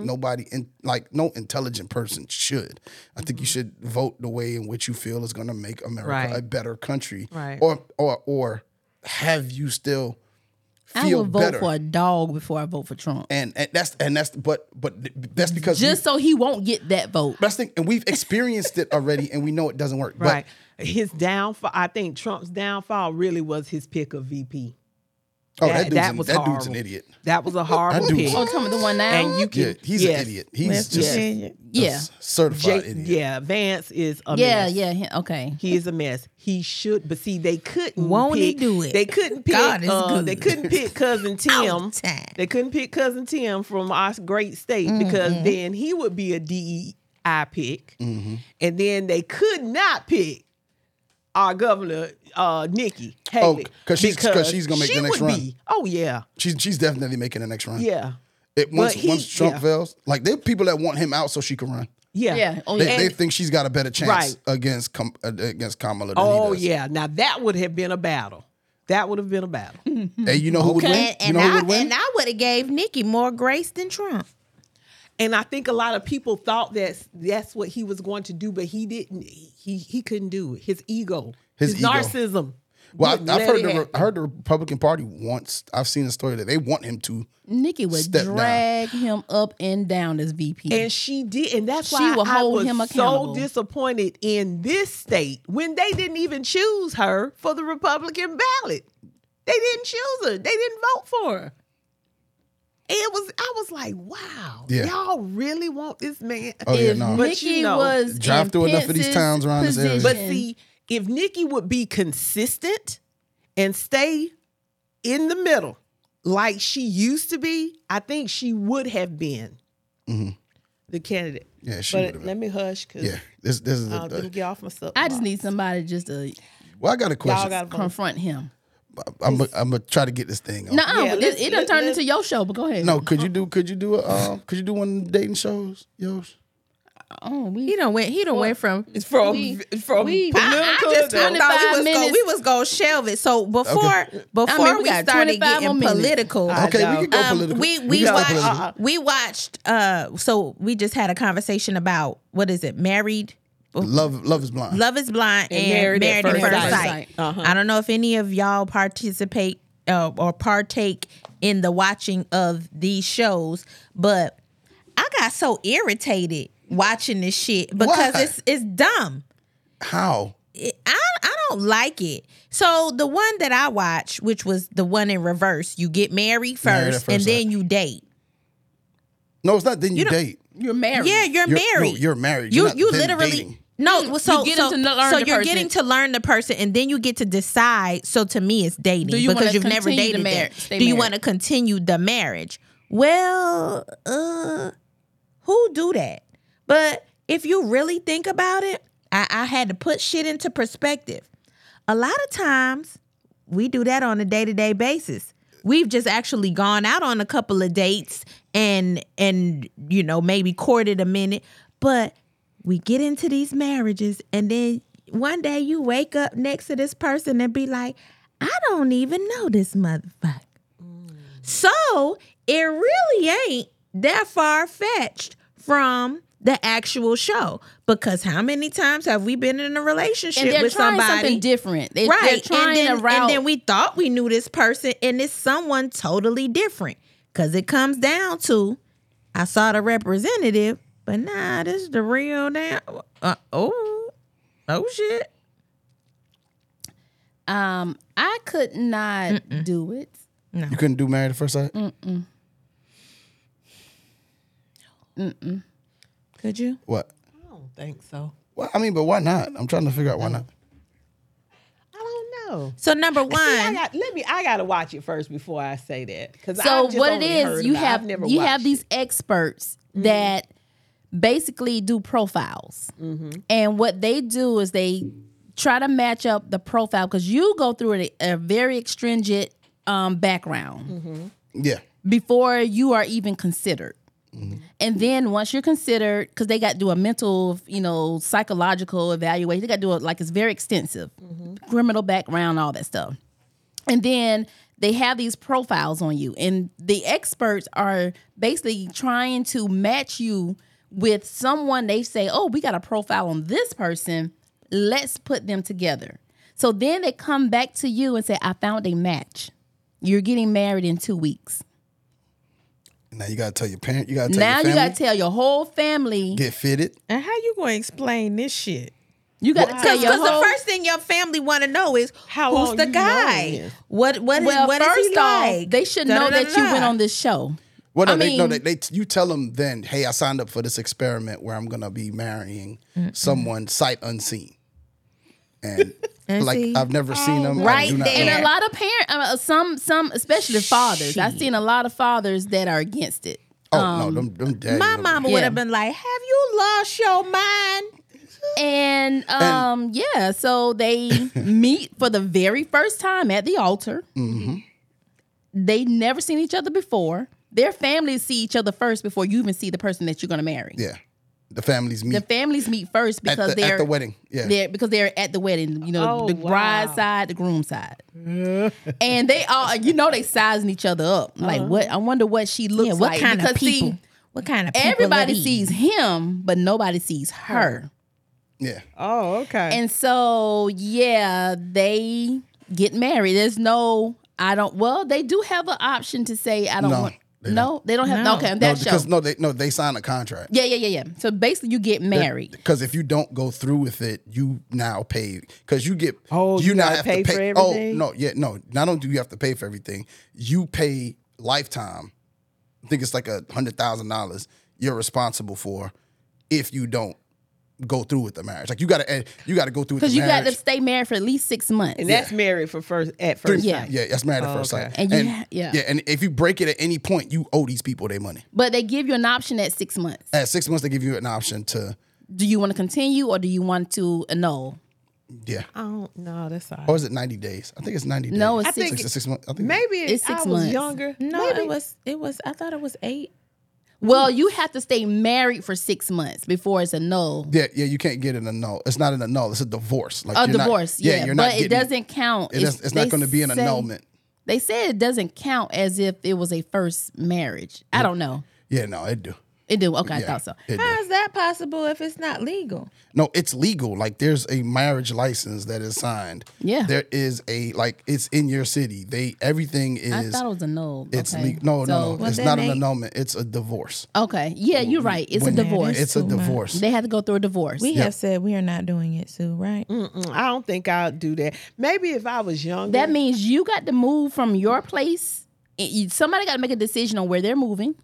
no intelligent person should. I think you should vote the way in which you feel is gonna make America a better country, Right. Or have you still I feel would vote better. for a dog before I vote for Trump. And that's but that's because Just so he won't get that vote. that's the thing, and we've experienced it already, and we know it doesn't work. right. His downfall, I think Trump's downfall really was his pick of VP. But That was that dude's horrible. an idiot. That was a horrible That dude's- pick. Oh, tell me the one now. And you can, Yeah, he's an idiot. He's West just Virginia. Yeah. certified idiot. Yeah, Vance is a Yeah, mess. yeah. Okay. He is a mess. He should, but see, they couldn't. Won't he pick, do it? They couldn't pick. God is good. They couldn't pick cousin Tim. All the time. They couldn't pick cousin Tim from our great state because then he would be a DEI pick, and then they could not pick our governor Nikki Haley. 'cause she's gonna make the next would run. be. Oh yeah, She's definitely making the next run. yeah, Once But once Trump yeah. fails, like there are people that want him out so she can run. yeah, Yeah. Oh, They, yeah. they think she's got a better chance Right. against Kamala than Oh he does. yeah. Now that would have been a battle. That would have been a battle. Hey, you know who would win? You know who would win? And I would have gave Nikki more grace than Trump. And I think a lot of people thought that's what he was going to do, but he didn't. He couldn't do it. His ego, his ego. narcissism. Well, wouldn't I've let heard it happen. I heard the Republican Party wants. I've seen a story that they want him to. Nikki would Step down. drag him up and down as VP. And she did, and that's She why will I hold was him so accountable. disappointed in this state when they didn't even choose her for the Republican ballot. They didn't choose her. They didn't vote for her. I was like, wow, Yeah. y'all really want this man? Oh, yeah, if no. But Nikki you know, was drive in through enough of these Pence's towns around this area. position, But see, if Nikki would be consistent and stay in the middle like she used to be, I think she would have been the candidate. Yeah, she would have But been. let me hush because Yeah, this is. let me get off my stuff. I just need somebody just to Well, I got a question. Y'all got to vote. confront him. I'm gonna try to get this thing on. No, Yeah, let's- it done turned let's- into your show. But go ahead. No, could you do one of the dating shows, Yosh? Oh, He done went from. It's from we- political. I just to- thought 25 minutes. we was gonna shelve it. So before we we got started 25 more getting minutes. political, Okay, know. we can go political. we can start watched political. we watched so we just had a conversation about what is it, Married, Love is blind. Love is Blind, and Married Married at at First First Sight. Sight. I don't know if any of y'all participate or partake in the watching of these shows, but I got so irritated watching this shit because Why? it's dumb. How? I don't like it. So the one that I watched, which was the one in reverse, you get married Married at first First and then Sight. you date. No, it's not. Then you date. You're married. Yeah, you're married. No, you're married. You You're not you then literally dating. no. So you get so, to learn so the you're person. getting to learn the person, and then you get to decide. So to me, it's dating Do you because wanna you've never continue the dated them. marriage? Stay Do you married. want to continue the marriage? Well, who do that? But if you really think about it, I had to put shit into perspective. A lot of times we do that on a day-to-day basis. We've just actually gone out on a couple of dates and you know, maybe courted a minute, but we get into these marriages and then one day you wake up next to this person and be like, I don't even know this motherfucker. So it really ain't that far-fetched from the actual show, because how many times have we been in a relationship and they're with trying somebody? something different. They're Right. trying and a route. then we thought we knew this person and it's someone totally different. Cause it comes down to, I saw the representative, but nah, this is the real damn. Oh shit. I could not do it. You couldn't do Married at First Sight. Could you? What? I don't think so. Well, I mean, but why not? I'm trying to figure out why not. I don't know. So number See, one, I gotta watch it first before I say that. Because So what it is, you have these experts that basically do profiles, and what they do is they try to match up the profile because you go through a very stringent background Yeah. before you are even considered. And then once you're considered, because they got to do a mental, psychological evaluation. They got to do it like it's very extensive, criminal background, all that stuff. And then they have these profiles on you, and the experts are basically trying to match you with someone. They say, "Oh, we got a profile on this person. Let's put them together." So then they come back to you and say, "I found a match. You're getting married in 2 weeks." Now you gotta tell your parent. You gotta tell Now your you family. got to tell your whole family. Get fitted. and how you gonna explain this shit? You got to tell your Because whole. the first thing your family want to know is How who's long the you guy? known this? What well, is he first off, like? they should know that you went on this show. Well, no, I mean- you tell them then, hey, I signed up for this experiment where I'm gonna be marrying someone sight unseen, and And like see? I've never seen them. I Right do not there. know. And a lot of parents, some especially fathers. I've Shit. seen a lot of fathers that are against it. Oh no, them daddies. My don't- mama Yeah. would have been like, "Have you lost your mind?" And yeah, so they meet for the very first time at the altar. They never seen each other before. Their families see each other first before you even see the person that you're going to marry. Yeah, the families meet The families meet first at because the, at the wedding. Yeah, they're at the wedding. Oh, The wow. bride side, the groom side, and they all they sizing each other up. Like what? I wonder what she looks Yeah, what like. kind of Because, see, people? What kind of people? everybody are these? sees him, but nobody sees her. yeah. Oh, okay. And so, yeah, they get married. There's no, they do have an option to say, I don't No, want. they No, they don't have. No. Okay, on No, that show. because they sign a contract. Yeah. So basically, you get married. Because if you don't go through with it, you now pay. Because you get. Oh, you now gotta have pay to for pay. everything? Oh no. Not only do you have to pay for everything, you pay lifetime. I think it's like $100,000. You're responsible for if you don't go through with the marriage. Like you got to go through with Because the you got marriage. to stay married for at least 6 months. And that's married for at first Yeah. sight. Yeah, that's married at first okay. sight. And you and if you break it at any point, you owe these people their money. But they give you an option at 6 months. At 6 months, they give you an option to, Do you want to continue or do you want to annul? yeah. I don't know. That's all right. Or is it 90 days? I think it's 90 days. No, it's I think 6. 6 months. I think Maybe It's 6 I was months. younger. No, Maybe. it was. I thought it was 8. Well, you have to stay married for 6 months before it's a null. Yeah, you can't get an annul. It's not an annul. It's a divorce. Like A you're not- divorce, yeah. you're not But it getting- doesn't count. It's not they going to be an say- annulment. They say it doesn't count as if it was a first marriage. I don't know. Yeah, no, it do. It do. Okay, I Yeah, thought so. it do. How is that possible if it's not legal? No, it's legal. Like there's a marriage license that is signed. Yeah. There is it's in your city. Everything is. I thought it was a null. It's okay. legal. No. Well, It's then not an they- annulment. It's a divorce. Okay. Yeah, you're right. It's a When- divorce. It's a too much. divorce. They had to go through a divorce. We have said we are not doing it, Sue. Right? I don't think I'll do that. Maybe if I was younger. That means you got to move from your place. Somebody got to make a decision on where they're moving.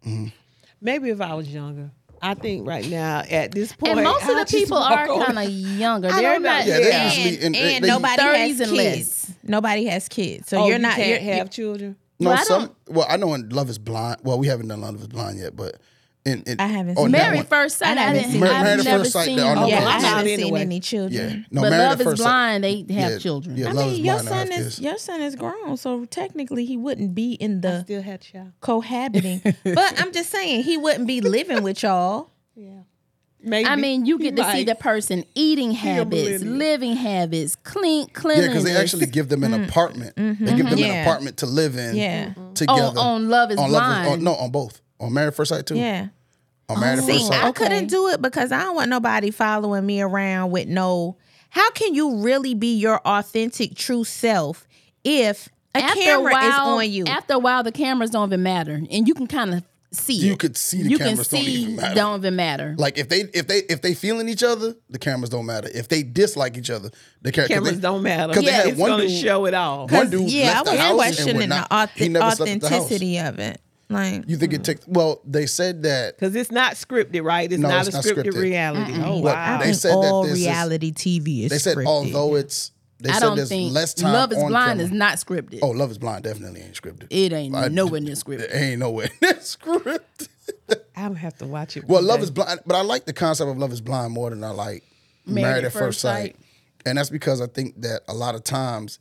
Maybe if I was younger. I think right now at this point, And most of I'll the just people walk are on. kind of younger. I They're don't know. not. Yeah, they're Yeah. usually in. And they- nobody 30s has and kids. less. Nobody has kids, so Oh, you're not. You can't you're, have children. No, Well, I some. Well, I know in Love Is Blind. Well, we haven't done Love Is Blind yet, but in I haven't oh, seen that Married one- First Sight. I I haven't didn't. seen- I've Married at never First Sight, seen. there are no it. Yeah, kids. I I'm haven't not seen anyway. any children. Yeah, no, But Married Love at Is First Sight. Blind. They have Yeah, children. yeah. I Love Is mean, your Blind, I have son is kids. your son is grown, so technically he wouldn't be in the Still had child. cohabiting. But I'm just saying he wouldn't be living with y'all. Yeah. Maybe. I mean, you He get to see might. the person eating habits, millennial. living habits, Yeah, cleanliness. because they actually give them an apartment. They give them an Yeah. apartment to live in. Yeah. Together. on Love Is Blind. No, on both. On Married at First Sight too. Yeah. On Married at See, First Sight. I Okay. couldn't do it because I don't want nobody following me around with no. How can you really be your authentic, true self if a camera is on you? After a while, the cameras don't even matter, and you can kind of see You it. could see the you cameras can don't see even matter. don't even matter. Like if they feeling each other, the cameras don't matter. If they dislike each other, the cameras don't matter. Because they had It's one gonna dude show it all. One dude yeah, left I the was house and questioning would not. He never slept at the house. authenticity of it. Like, You think it takes? Well, they said that. Because it's not scripted, right? It's No, not it's a not scripted scripted. reality. Oh, Well, wow. they think said that all this is- reality TV is They said scripted. although it's. They I said don't there's think less time Love Is on Blind camera. is not scripted. Oh, Love Is Blind definitely ain't scripted. It ain't I- nowhere near scripted. It ain't nowhere near scripted. I'm going to have to watch it. Well, one Love day. Is Blind, but I like the concept of Love Is Blind more than I like Married at First Sight. And that's because I think that a lot of times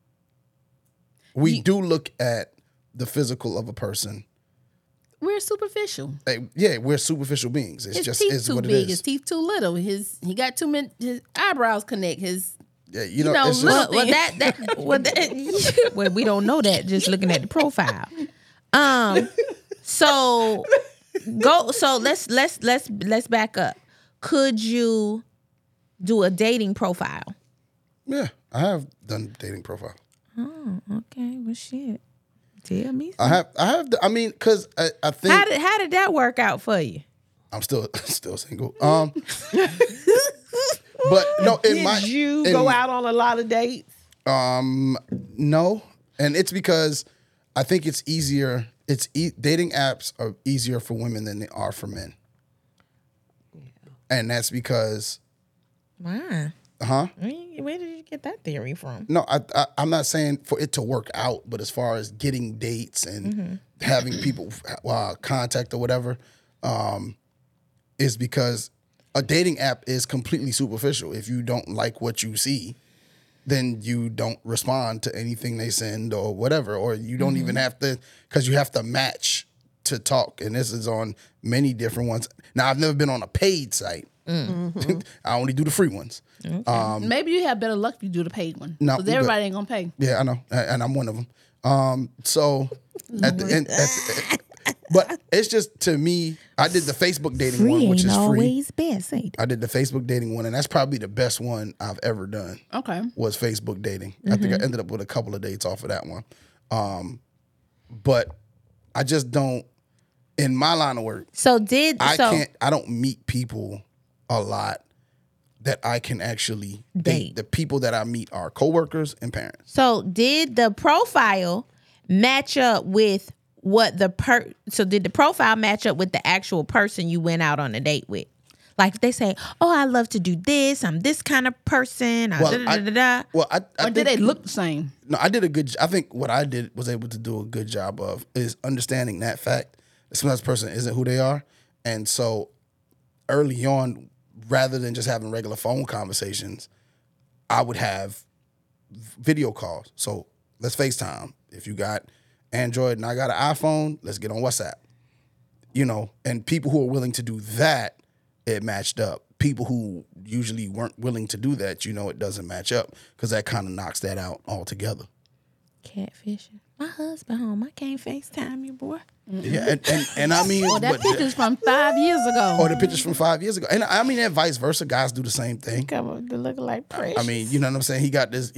we do look at the physical of a person. We're superficial. Yeah, we're superficial beings. It's His just teeth is too what it big. is. His teeth too little. He got too many. His eyebrows connect. His Yeah, you know, know, it's look- just, well, we don't know that just looking at the profile. So go. So let's back up. Could you do a dating profile? yeah, I have done dating profile. Okay, well, shit. Tell me. I have. I mean, because I think How did that work out for you? I'm still single. But no, in Did you go out on a lot of dates? No, and it's because I think it's easier. Dating apps are easier for women than they are for men, and that's because, Wow. huh? Where did you get that theory from? No, I'm not saying for it to work out, but as far as getting dates and having people contact or whatever, is because a dating app is completely superficial. If you don't like what you see, then you don't respond to anything they send or whatever, or you don't even have to, because you have to match to talk. And this is on many different ones. Now, I've never been on a paid site. I only do the free ones. maybe you have better luck if you do the paid one. No, because everybody ain't gonna pay. Yeah, I know, and I'm one of them. So at the end, but it's just to me. I did the Facebook dating one, which is free. always best, ain't it? I did the Facebook dating one, and that's probably the best one I've ever done. Okay. Was Facebook dating. I think I ended up with a couple of dates off of that one. But I just don't. In my line of work, I don't meet people a lot that I can actually date. The people that I meet are coworkers and parents. So did the profile match up with what so did the profile match up with the actual person you went out on a date with? Like they say, "Oh, I love to do this. I'm this kind of person." Well, I Or did they look the same? No, I did a good. I think what I did was able to do a good job of is understanding that fact. Sometimes a person isn't who they are, and so early on, rather than just having regular phone conversations, I would have video calls. So let's FaceTime. If you got Android and I got an iPhone, let's get on WhatsApp. You know, and people who are willing to do that, it matched up. People who usually weren't willing to do that, you know, it doesn't match up because that kind of knocks that out altogether. Catfishing. My husband home. I can't FaceTime you, boy. Yeah, and I mean, Well, that picture's from 5 years ago. or the pictures from 5 years ago, and I mean, and vice versa, guys do the same thing. Come on, looking like Precious. I mean, you know what I'm saying? He got this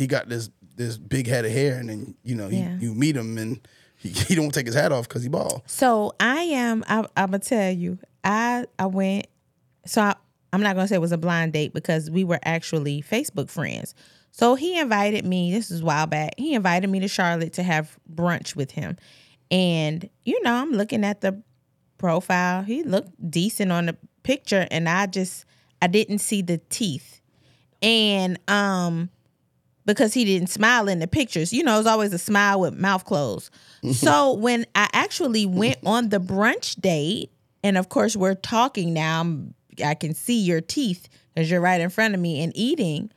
big head of hair, and then you know, you meet him, and he don't take his hat off because he bald. So I'm gonna tell you, I went. So I'm not gonna say it was a blind date because we were actually Facebook friends. So he invited me. This is a while back. He invited me to Charlotte to have brunch with him, and you know, I'm looking at the profile. He looked decent on the picture, and I didn't see the teeth, and because he didn't smile in the pictures. You know, it's always a smile with mouth closed. So when I actually went on the brunch date, and of course we're talking now, I can see your teeth because you're right in front of me and eating.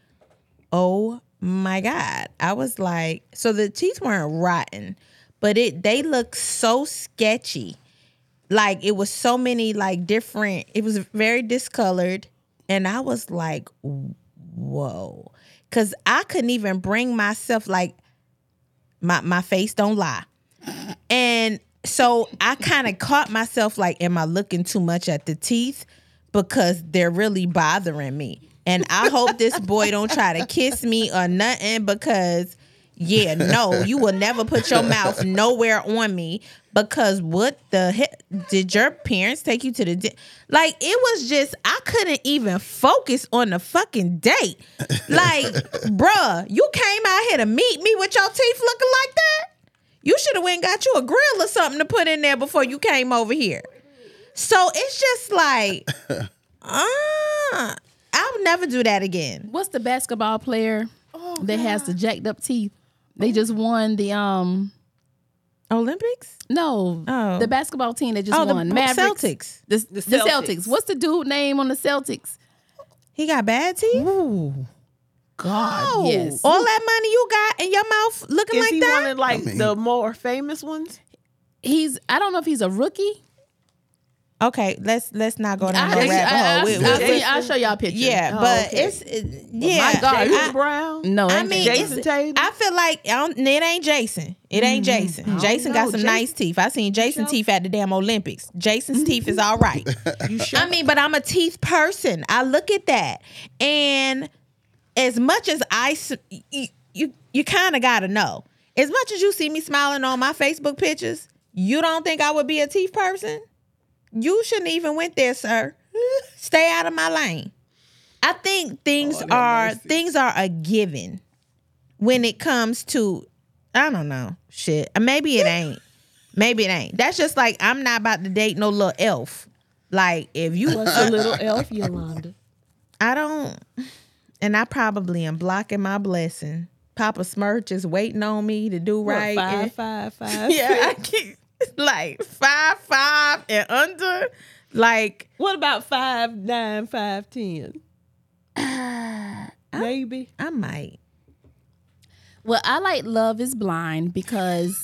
Oh my God. I was like, so the teeth weren't rotten, but they look so sketchy. Like it was so many like different, it was very discolored. And I was like, whoa. Cause I couldn't even bring myself, like my face don't lie. And so I kind of caught myself like, am I looking too much at the teeth? Because they're really bothering me. And I hope this boy don't try to kiss me or nothing because, yeah, no, you will never put your mouth nowhere on me because what the heck? Did your parents take you to the like, it was just, I couldn't even focus on the fucking date. Like, bruh, you came out here to meet me with your teeth looking like that? You should have went and got you a grill or something to put in there before you came over here. So it's just like, I'll never do that again. What's the basketball player that has the jacked up teeth? They just won the Olympics? the basketball team that just won. The Mavericks. Celtics. The Celtics. Celtics. What's the dude name on the Celtics? He got bad teeth? Ooh. God, yes. All that money you got in your mouth looking Is like he that? one of like the more famous ones? I don't know if he's a rookie. Okay, let's not go down no rabbit hole. I'll show y'all a picture. Yeah, Oh, but okay. yeah. my God. Jason Brown? No, I mean, Jason Tatum? I feel like it ain't Jason. It ain't Jason. Jason got some nice teeth. I seen Jason teeth at the damn Olympics. Jason's teeth is all right. You sure? I mean, but I'm a teeth person. I look at that, and as much as you kind of gotta know. As much as you see me smiling on my Facebook pictures, you don't think I would be a teeth person? You shouldn't even went there, sir. Stay out of my lane. I think things are a given when it comes to, I don't know, shit. Maybe it ain't. Maybe it ain't. That's just like I'm not about to date no little elf. Like if you a little elf, Yolanda. I don't, and I probably am blocking my blessing. Papa Smurch is waiting on me to do right. What, 5'5", Yeah, I keep like 5'5" and under. Like, What about 5'9", 5'10"? Maybe. I might. Well, I like Love is Blind because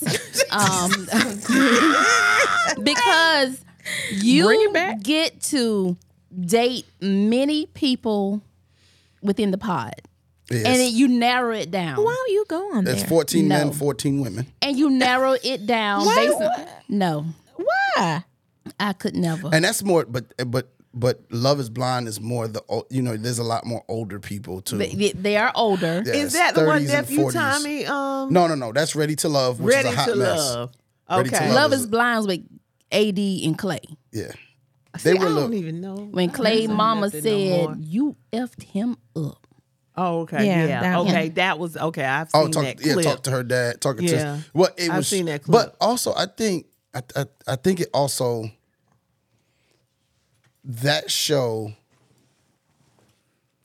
because Bring you it back. get to date many people within the pod. Yes. And then you narrow it down. Why don't you go on That's there? 14 men, No. 14 women. And you narrow it down Why? based on no. Why? I could never. And that's more, but Love is Blind is more there's a lot more older people too. They are older. Yeah, Is that the one 30s and nephew 40s. Tommy? No. That's Ready to Love, which Ready is a hot to mess. Love. Ready to Okay. Love. Love is Blind with AD and Clay. Yeah. See, They I were don't even know. When Clay That's mama nothing no said, more. you effed him up. Oh, okay. Yeah, Yeah. that Okay. one. That was okay. I've seen that clip. talk to her dad, talking Yeah. to well, it I've was seen that clip. But also I think it also that show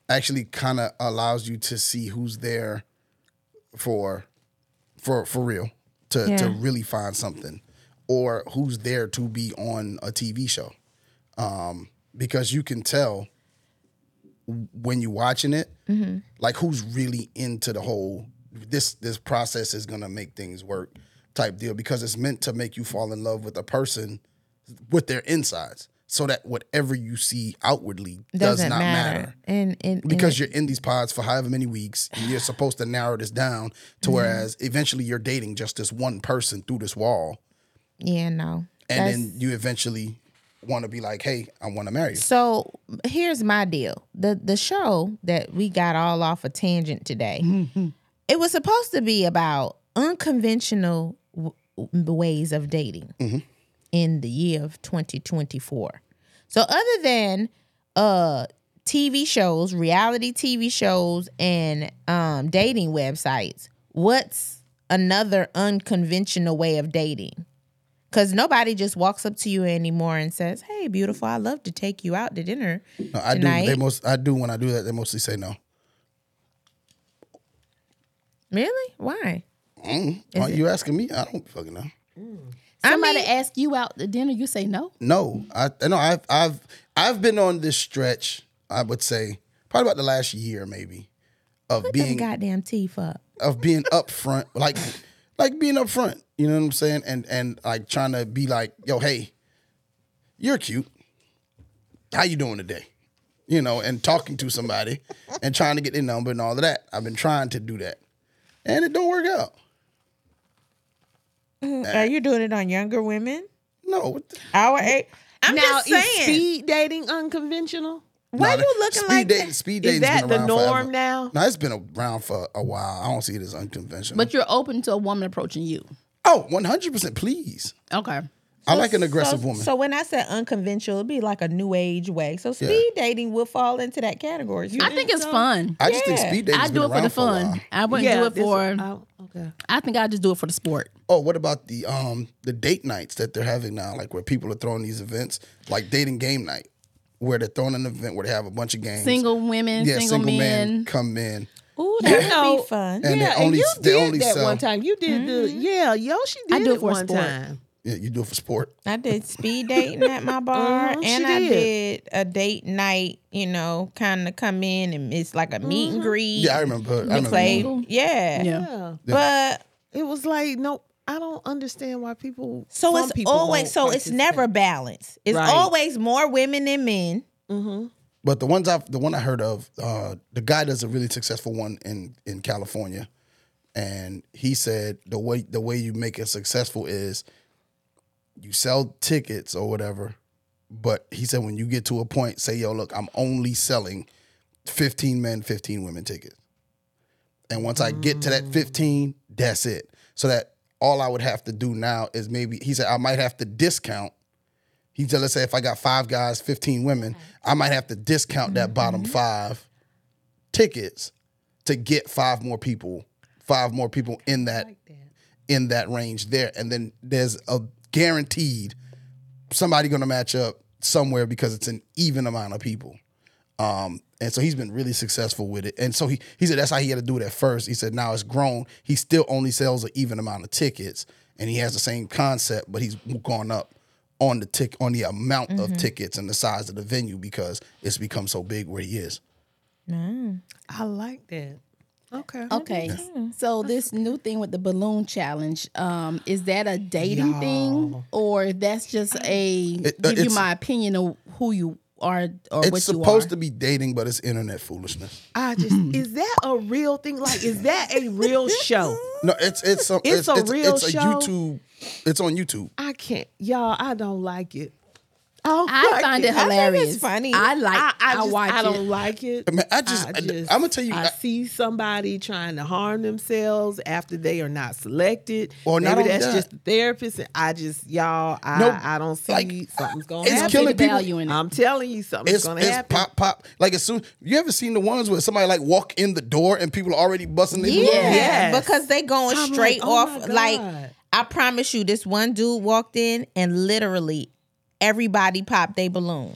actually kind of allows you to see who's there for real to really find something, or who's there to be on a TV show, because you can tell when you're watching it, like who's really into the whole this process is gonna make things work type deal, because it's meant to make you fall in love with a person with their insides, so that whatever you see outwardly does not matter. And because you're in these pods for however many weeks, and you're supposed to narrow this down to whereas eventually you're dating just this one person through this wall, no. and then you eventually want to be like, hey, I want to marry you. So here's my deal. The show that we got all off a tangent today, it was supposed to be about unconventional ways of dating in the year of 2024. So other than TV shows, reality TV shows, and dating websites, what's another unconventional way of dating? Because nobody just walks up to you anymore and says, hey, beautiful, I'd love to take you out to dinner tonight. I do when I do that, they mostly say no. Really? Why? Are you asking me? I don't fucking know. Somebody ask you out to dinner, you say no? No, I've been on this stretch, I would say, probably about the last year maybe, of Put being them goddamn teeth up. of being upfront, like being upfront. You know what I'm saying? And like trying to be like, yo, hey, you're cute. How you doing today? You know, and talking to somebody and trying to get their number and all of that. I've been trying to do that, and it don't work out. Are you doing it on younger women? No. What the, Our age? I'm now, just saying. is speed dating unconventional? Why no, you looking like that? Speed dating's Is that been the around norm forever. now? No, it's been around for a while. I don't see it as unconventional. But you're open to a woman approaching you. Oh, 100%, please. Okay. I like an aggressive woman. So when I said unconventional, it'd be like a new age way. So speed dating will fall into that category. I think it's fun. I just think yeah. speed dating's I do been it for the around for a fun. while. I wouldn't do it for. Okay. I think I just do it for the sport. Oh, what about the date nights that they're having now? Like where people are throwing these events, like dating game night, where they're throwing an event where they have a bunch of games. Single women, single men. come in. Ooh, that would be fun. And Yeah, they only, you they did only that sell. one time. You did Yoshi did I do it for a one sport. time. Yeah, you do it for sport. I did speed dating at my bar, She and I did. did a date night. You know, kind of come in and it's like a meet and greet. Yeah, I remember. We play, yeah. Yeah. But It was like, no, I don't understand why people. so some it's people always won't so it's never participate. balanced. It's Right. always more women than men. But the one I heard of, the guy does a really successful one in California, and he said the way you make it successful is you sell tickets or whatever. But he said when you get to a point, say, yo, look, I'm only selling 15 men, 15 women tickets. And once I get to that 15, that's it. So that all I would have to do now is maybe, he said, I might have to discount. He said, let's say if I got 5 guys, 15 women, I might have to discount that bottom 5 tickets to get 5 more people in that range there. And then there's a guaranteed somebody gonna match up somewhere because it's an even amount of people. And so he's been really successful with it. And so he said that's how he had to do it at first. He said now it's grown. He still only sells an even amount of tickets, and he has the same concept, but he's gone up on the amount of tickets and the size of the venue because it's become so big where he is. I like that. Okay. Okay. So this new thing with the balloon challenge, is that a dating thing, or that's just give you it's- my opinion of who you are or what you are? It's supposed to be dating, but it's internet foolishness. I just is that a real thing? Like, is that a real show? No, it's a real it's a show? YouTube. It's on YouTube. I can't, y'all. I don't like it. I find it I think hilarious. it's funny. I watch I it. don't like it. Man, I'm gonna tell you. I see somebody trying to harm themselves after they are not selected. Or not Maybe only that's that. just the therapist. And I just, y'all, No, I don't see like, something's going it's to happen. killing the people. value in it. I'm telling you, something's going to It's happen. pop. Like as soon you ever seen the ones where somebody like walk in the door and people are already busting their Yeah, balloon? Yes. because they going I'm straight like, oh off. my Like God. I promise you, this one dude walked in and literally everybody popped their balloon.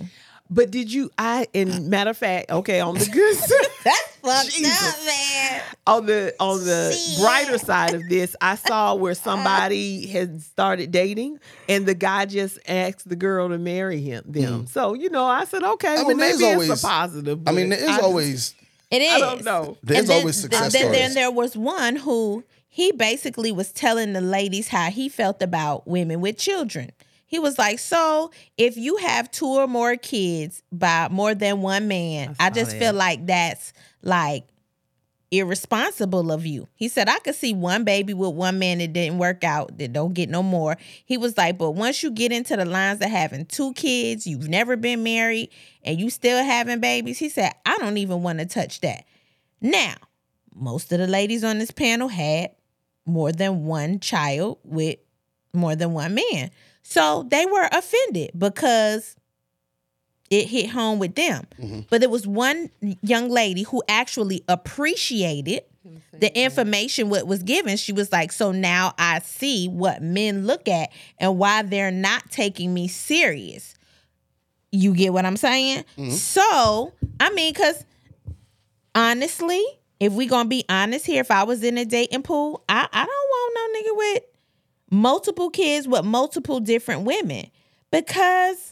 But did you? In matter of fact, okay, on the good side, That's fucked Jesus. up, man. on the Shit. brighter side of this, I saw where somebody had started dating, and the guy just asked the girl to marry them. So I said, okay, well, mean, maybe there's it's always- a positive. I mean, but there is always It is. I don't know. there's And then- always success then stories. there was one who he basically was telling the ladies how he felt about women with children. He was like, so if you have 2 or more kids by more than one man, I just feel like that's like irresponsible of you. He said, I could see one baby with one man that didn't work out, that don't get no more. He was like, but once you get into the lines of having 2 kids, you've never been married, and you still having babies, he said, I don't even want to touch that. Now, most of the ladies on this panel had more than one child with more than one man. So they were offended because it hit home with them. But there was one young lady who actually appreciated the information what was given. She was like, so now I see what men look at and why they're not taking me serious. You get what I'm saying? So, I mean, because honestly, if we gonna be honest here, if I was in a dating pool, I don't want no nigga with multiple kids with multiple different women, because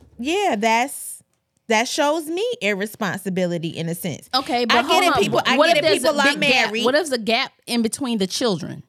that shows me irresponsibility in a sense. Okay, but I get it, people. I get it, there's people a are big gap? married. What if there's a gap in between the children?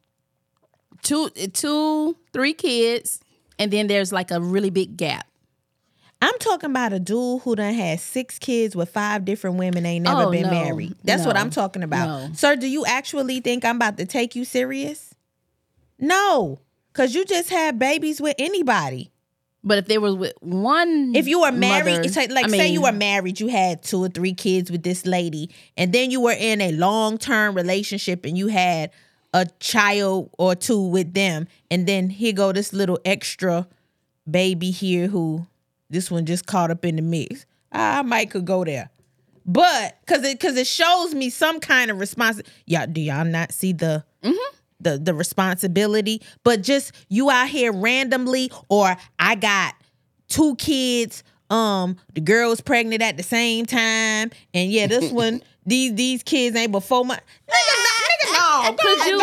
2, 3 kids, and then there's like a really big gap. I'm talking about a dude who done had 6 kids with 5 different women, ain't never been no, married. That's what no, I'm talking about. no. Sir, do you actually think I'm about to take you serious? No, because you just had babies with anybody. But if they were with one, If you were married, mother, say you were married, you had 2 or 3 kids with this lady, and then you were in a long-term relationship and you had a child or 2 with them, and then here go this little extra baby here who this one just caught up in the mix. I might could go there. But because it shows me some kind of response. Yeah, do y'all not see the responsibility? But just you out here randomly, or I got 2 kids. The girl was pregnant at the same time, and this one, these kids ain't before my nigga. No,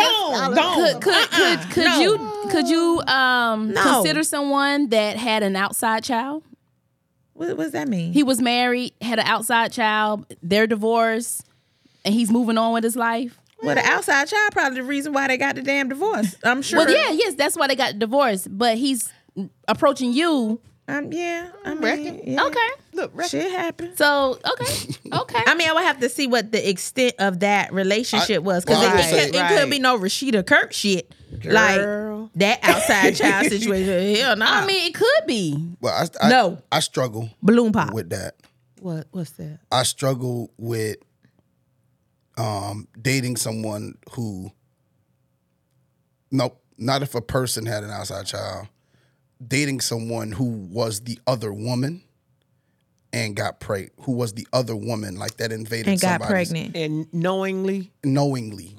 could you consider someone that had an outside child? What does that mean? He was married, had an outside child, they're divorced, and he's moving on with his life. Well, the outside child probably the reason why they got the damn divorce. I'm sure. Well, yes, that's why they got divorced. But he's approaching you. I mean, yeah. Okay. Look, Shit happens. So, okay. I mean, I would have to see what the extent of that relationship was, because well, I would it say- could be no Rashida Kirk shit. Girl. Like that outside child situation. Hell no. I mean, it could be. Well, I struggle Balloon pop. with that. what's that? I struggle with dating someone who, nope, not if a person had an outside child. Dating someone who was the other woman and got pregnant, who was the other woman, like that invaded And got somebody's- pregnant. And knowingly, knowingly,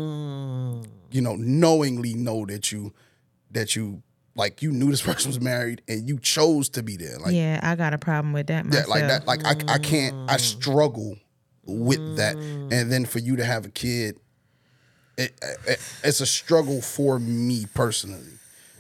knowingly know that you like you knew this person was married and you chose to be there. Like Yeah, I got a problem with that myself. like that. Like I can't. I struggle with that. And then for you to have a kid, it's a struggle for me personally.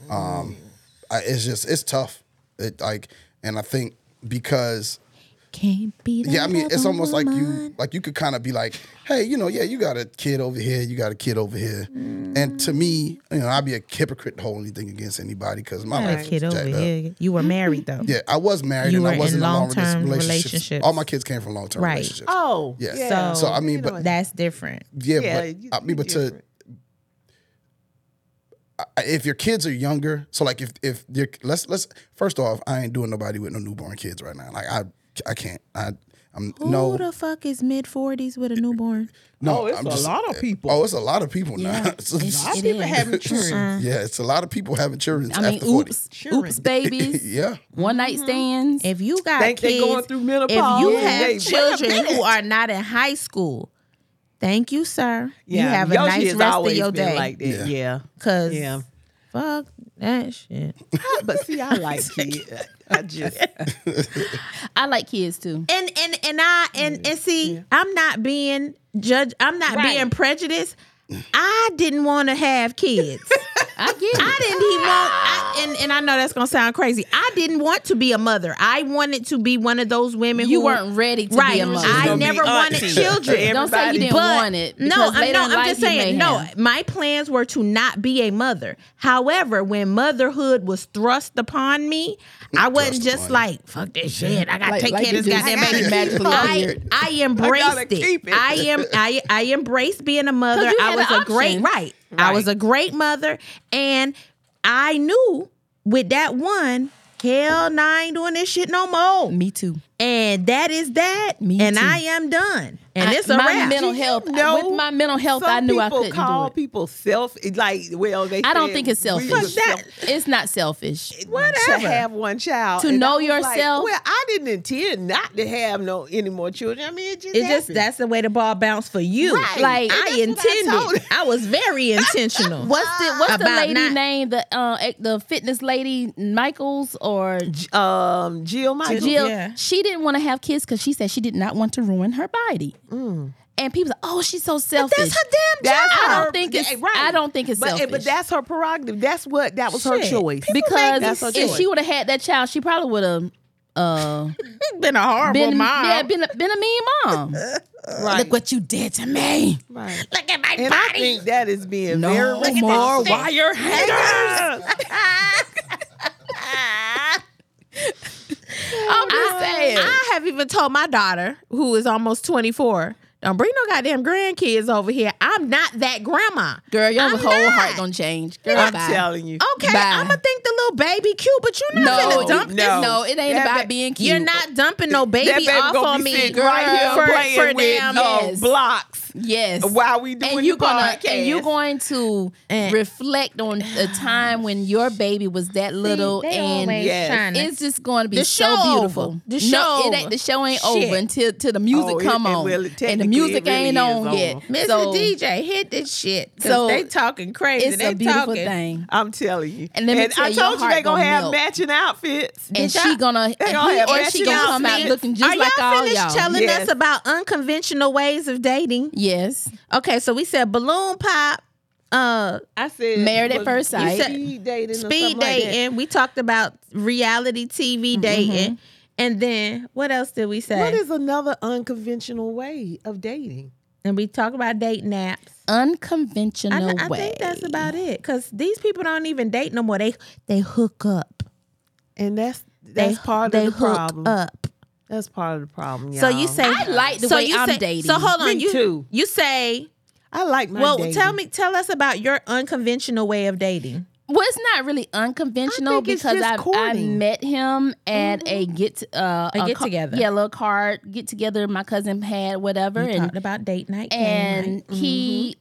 It's tough. And I think because. Can't be that Yeah, I mean, it's other almost woman. like you could kind of be like, hey, you got a kid over here, you got a kid over here. And to me, I'd be a hypocrite to hold anything against anybody because my Got a life kid was over jacked up. here. You were married though. Yeah, I was married You and were I wasn't in in long long-term relationships. relationships. All my kids came from long-term Right. relationships. oh Yeah. So- So I mean, but That's different. Yeah, but I mean, but different. if your kids are younger, so like if you're let's first off, I ain't doing nobody with no newborn kids right now. Like I can't. I'm Who no. the fuck is mid-40s with a newborn? No, Oh, it's I'm a just- lot of people. Oh, it's a lot of people now. It's a lot of It people is. having children. yeah, it's a lot of people having children I mean, after 40. oops, babies, Yeah. one night stands. If you got Think they kids, going through menopause if you and have they- children wait a who minute. are not in high school, thank you, sir. Yeah, You have a Yoshi nice has rest of always your been day. like that. Yeah, Cause yeah. Fuck that shit. But see, I like kids. I just I like kids too. And see, I'm not being judged. I'm not Right. being prejudiced. I didn't want to have kids. I get it. I didn't even want, and I know that's gonna sound crazy. I didn't want to be a mother. I wanted to be one of those women You who weren't ready to right. be a mother. I gonna be never wanted auntie. children. Don't say you didn't But- want it. No, because later in I'm life just you may saying. No, have. my plans were to not be a mother. However, when motherhood was thrust upon me, I wasn't just upon like, fuck this shit. I gotta Like- take like care of it this just goddamn baby. magically appeared. I embraced gotta it. keep it. I embraced being a mother. 'Cause you I had was an a great option. I was a great mother, and I knew with that one, hell, nah, I ain't doing this shit no more. Me too. And that is that. Me and too. I am done. And it's a my wrap. mental health. With my mental health, I knew I couldn't call do it. people they. I don't said think it's selfish. we was It's not selfish. to have one child To And know I was like, yourself. well, I didn't intend not to have any more children. I mean, it just It's just happened. that's the way the ball bounced for you. Right. Like And I that's what I told intended. her. I was very intentional. What's the About lady not- name? The fitness lady Michaels or Jill Michaels. Jill? Yeah. She didn't want to have kids because she said she did not want to ruin her body. And people say, "Oh, she's so selfish." That's her damn That's job. I her- don't think it's. right. I don't think it's selfish. But that's her prerogative. That was her Shit. choice. because That's her if choice. she would have had that child, she probably would have Been a horrible been mom. been a mean mom. Right. Look what you did to me. Right. Look at my And I think that is being No very more responsible. wire hangers. I'm just saying. I have even told my daughter, who is almost 24, don't bring no goddamn grandkids over here. I'm not that grandma. Girl, your I'm whole not. heart gonna change. Girl, I'm bye. telling you. Okay, Bye. I'm gonna think the little baby cute, but you're not No, finna dump this. no, it ain't That about ba- being cute. You're not dumping no That baby baby off gonna on be me, sitting girl, right here for playing with damn Yes. blocks Yes. while we doing and you're the gonna podcast. and you're going to And- reflect on a time when your baby was that little, they and always Yes. trying to- it's just going to be The so show beautiful. over. The No, show it ain't. The show ain't Shit. over until the music come on, well, and the technically, music it really ain't is on over. yet. Mr. So DJ, hit this shit. Cause So, they talking crazy. it's they a beautiful talking. thing. I'm telling you. And let me tell I you, told your you they heart gonna gonna have melt. matching outfits. And she gonna, They gonna have and she matching gonna come out outfits. looking just Are like y'all all finished y'all. telling Yes. us about unconventional ways of dating? Yes, Okay, so we said balloon pop, I said Married at was first sight. Speed dating. or speed something like that. dating. We talked about reality TV dating. And then what else did we say? What is another unconventional way of dating? And we talked about dating apps. unconventional I way. think that's about it. Because these people don't even date no more. They hook up. And that's They part they of the hook problem. up. That's part of the problem. So you y'all. say I like the so way you I'm say- dating. So hold on, Me you too. you say I like my well. dating. Tell us about your unconventional way of dating. Well, it's not really unconventional I think it's because just I courting. met him at a get get-together. Yeah, a little card get together my cousin had, whatever, We and talked about date night, game and night. he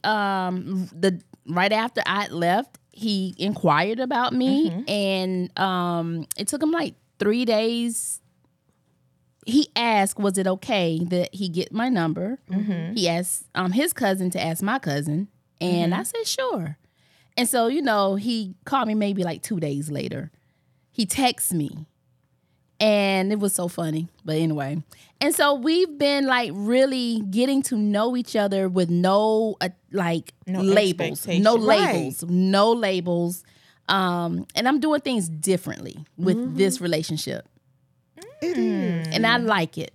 right after I left, he inquired about me, and it took him like 3 days. He asked, was it okay that he get my number? He asked his cousin to ask my cousin, and I said sure. And so, he called me maybe like 2 days later. He texted me, and it was so funny. But anyway, and so we've been like really getting to know each other with no labels, expectation. no Right. labels, no labels. And I'm doing things differently with this relationship. It is. And I like it.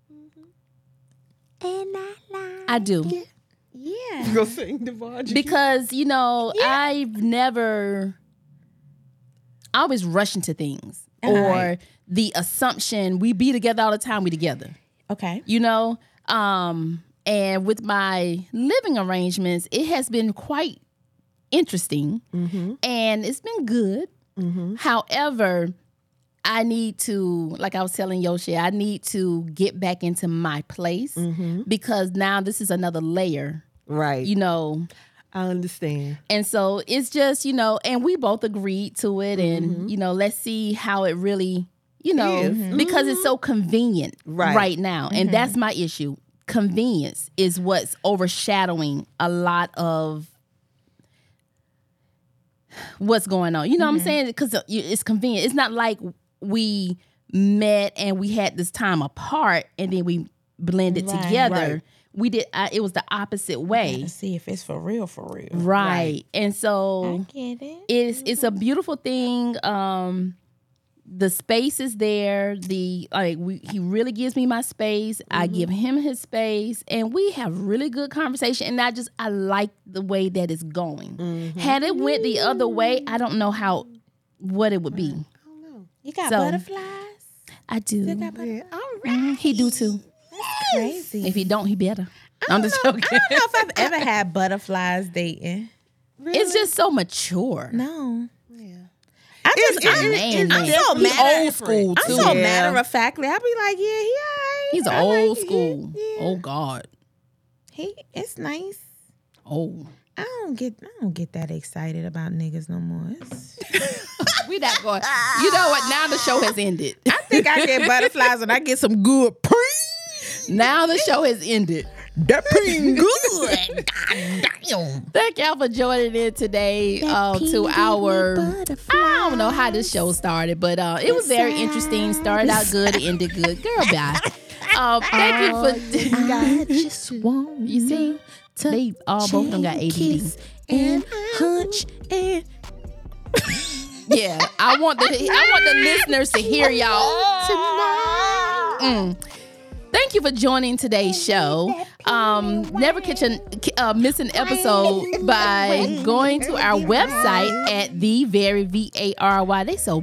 And I like I do. yeah. You gonna sing the Devon? Because, I always rush into things. Or the assumption we be together all the time, we together. Okay. And with my living arrangements, it has been quite interesting. And it's been good. However, I need to, like I was telling Yoshi, I need to get back into my place because now this is another layer, Right. I understand. and so it's just, and we both agreed to it, and let's see how it really, because it's so convenient Right. now, and that's my issue. Convenience is what's overshadowing a lot of what's going on. You know what I'm saying? Because it's convenient. It's not like we met and we had this time apart and then we blended together. Right. We did. It was the opposite way. To see if it's for real, Right. And so Get it? it's a beautiful thing. The space is there. He really gives me my space. I give him his space, and we have really good conversation. And I like the way that it's going. Had it went the other way, I don't know what it would be. You got So- butterflies? I do. You got butterflies? All right. He do too. Crazy. If he don't, he better. I'm just joking. I don't know if I've ever had butterflies dating. It's just so mature. No. Yeah. I'm It's so He's matter old school I'm too. so Yeah. matter of factly. I'll be like, yeah, he all right. He's I old like it. school. Yeah. Oh God. It's nice. Oh. I don't get that excited about niggas no more. We not going. You know what? Now the show has ended. I think I get butterflies and I get some good pring. Now the show has ended. That pring good. God damn. Thank y'all for joining in today to our. I don't know how this show started, but it was very interesting. Started out good, ended good. Girl, bye. Thank you for. I just want You see, they both of them got ADD. and hunch and Yeah, I want the listeners to hear y'all tonight. Thank you for joining today's show. Never miss an episode by going to our website at the very VARY. They so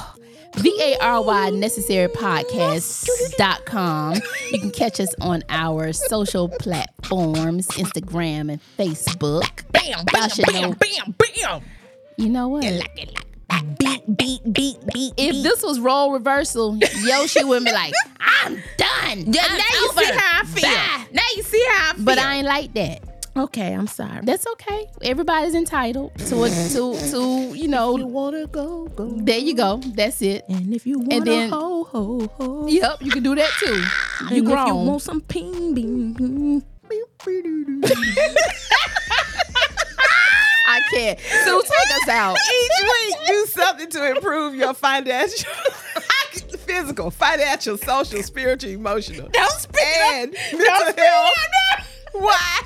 VARY necessary podcast.com. You can catch us on our social platforms, Instagram and Facebook. bam, Y'all should know. bam. You know what? Beat. If this was role reversal, Yoshi would be like, I'm done. Yeah, I'm now you over. see how I feel. Bye. Now you see how I feel. But I ain't like that. okay, I'm sorry. That's okay. Everybody's entitled to you know. You wanna go. There you go. That's it. And if you wanna then- ho. Yep, you can do that too. You And if you grown. want some ping. I can't. So take us out. Each week, do something to improve your financial, physical, financial, social, spiritual, emotional, Don't speak and mental health. Why?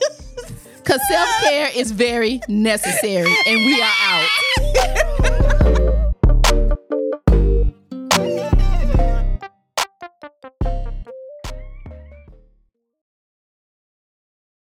Because self-care is very necessary. And we are out.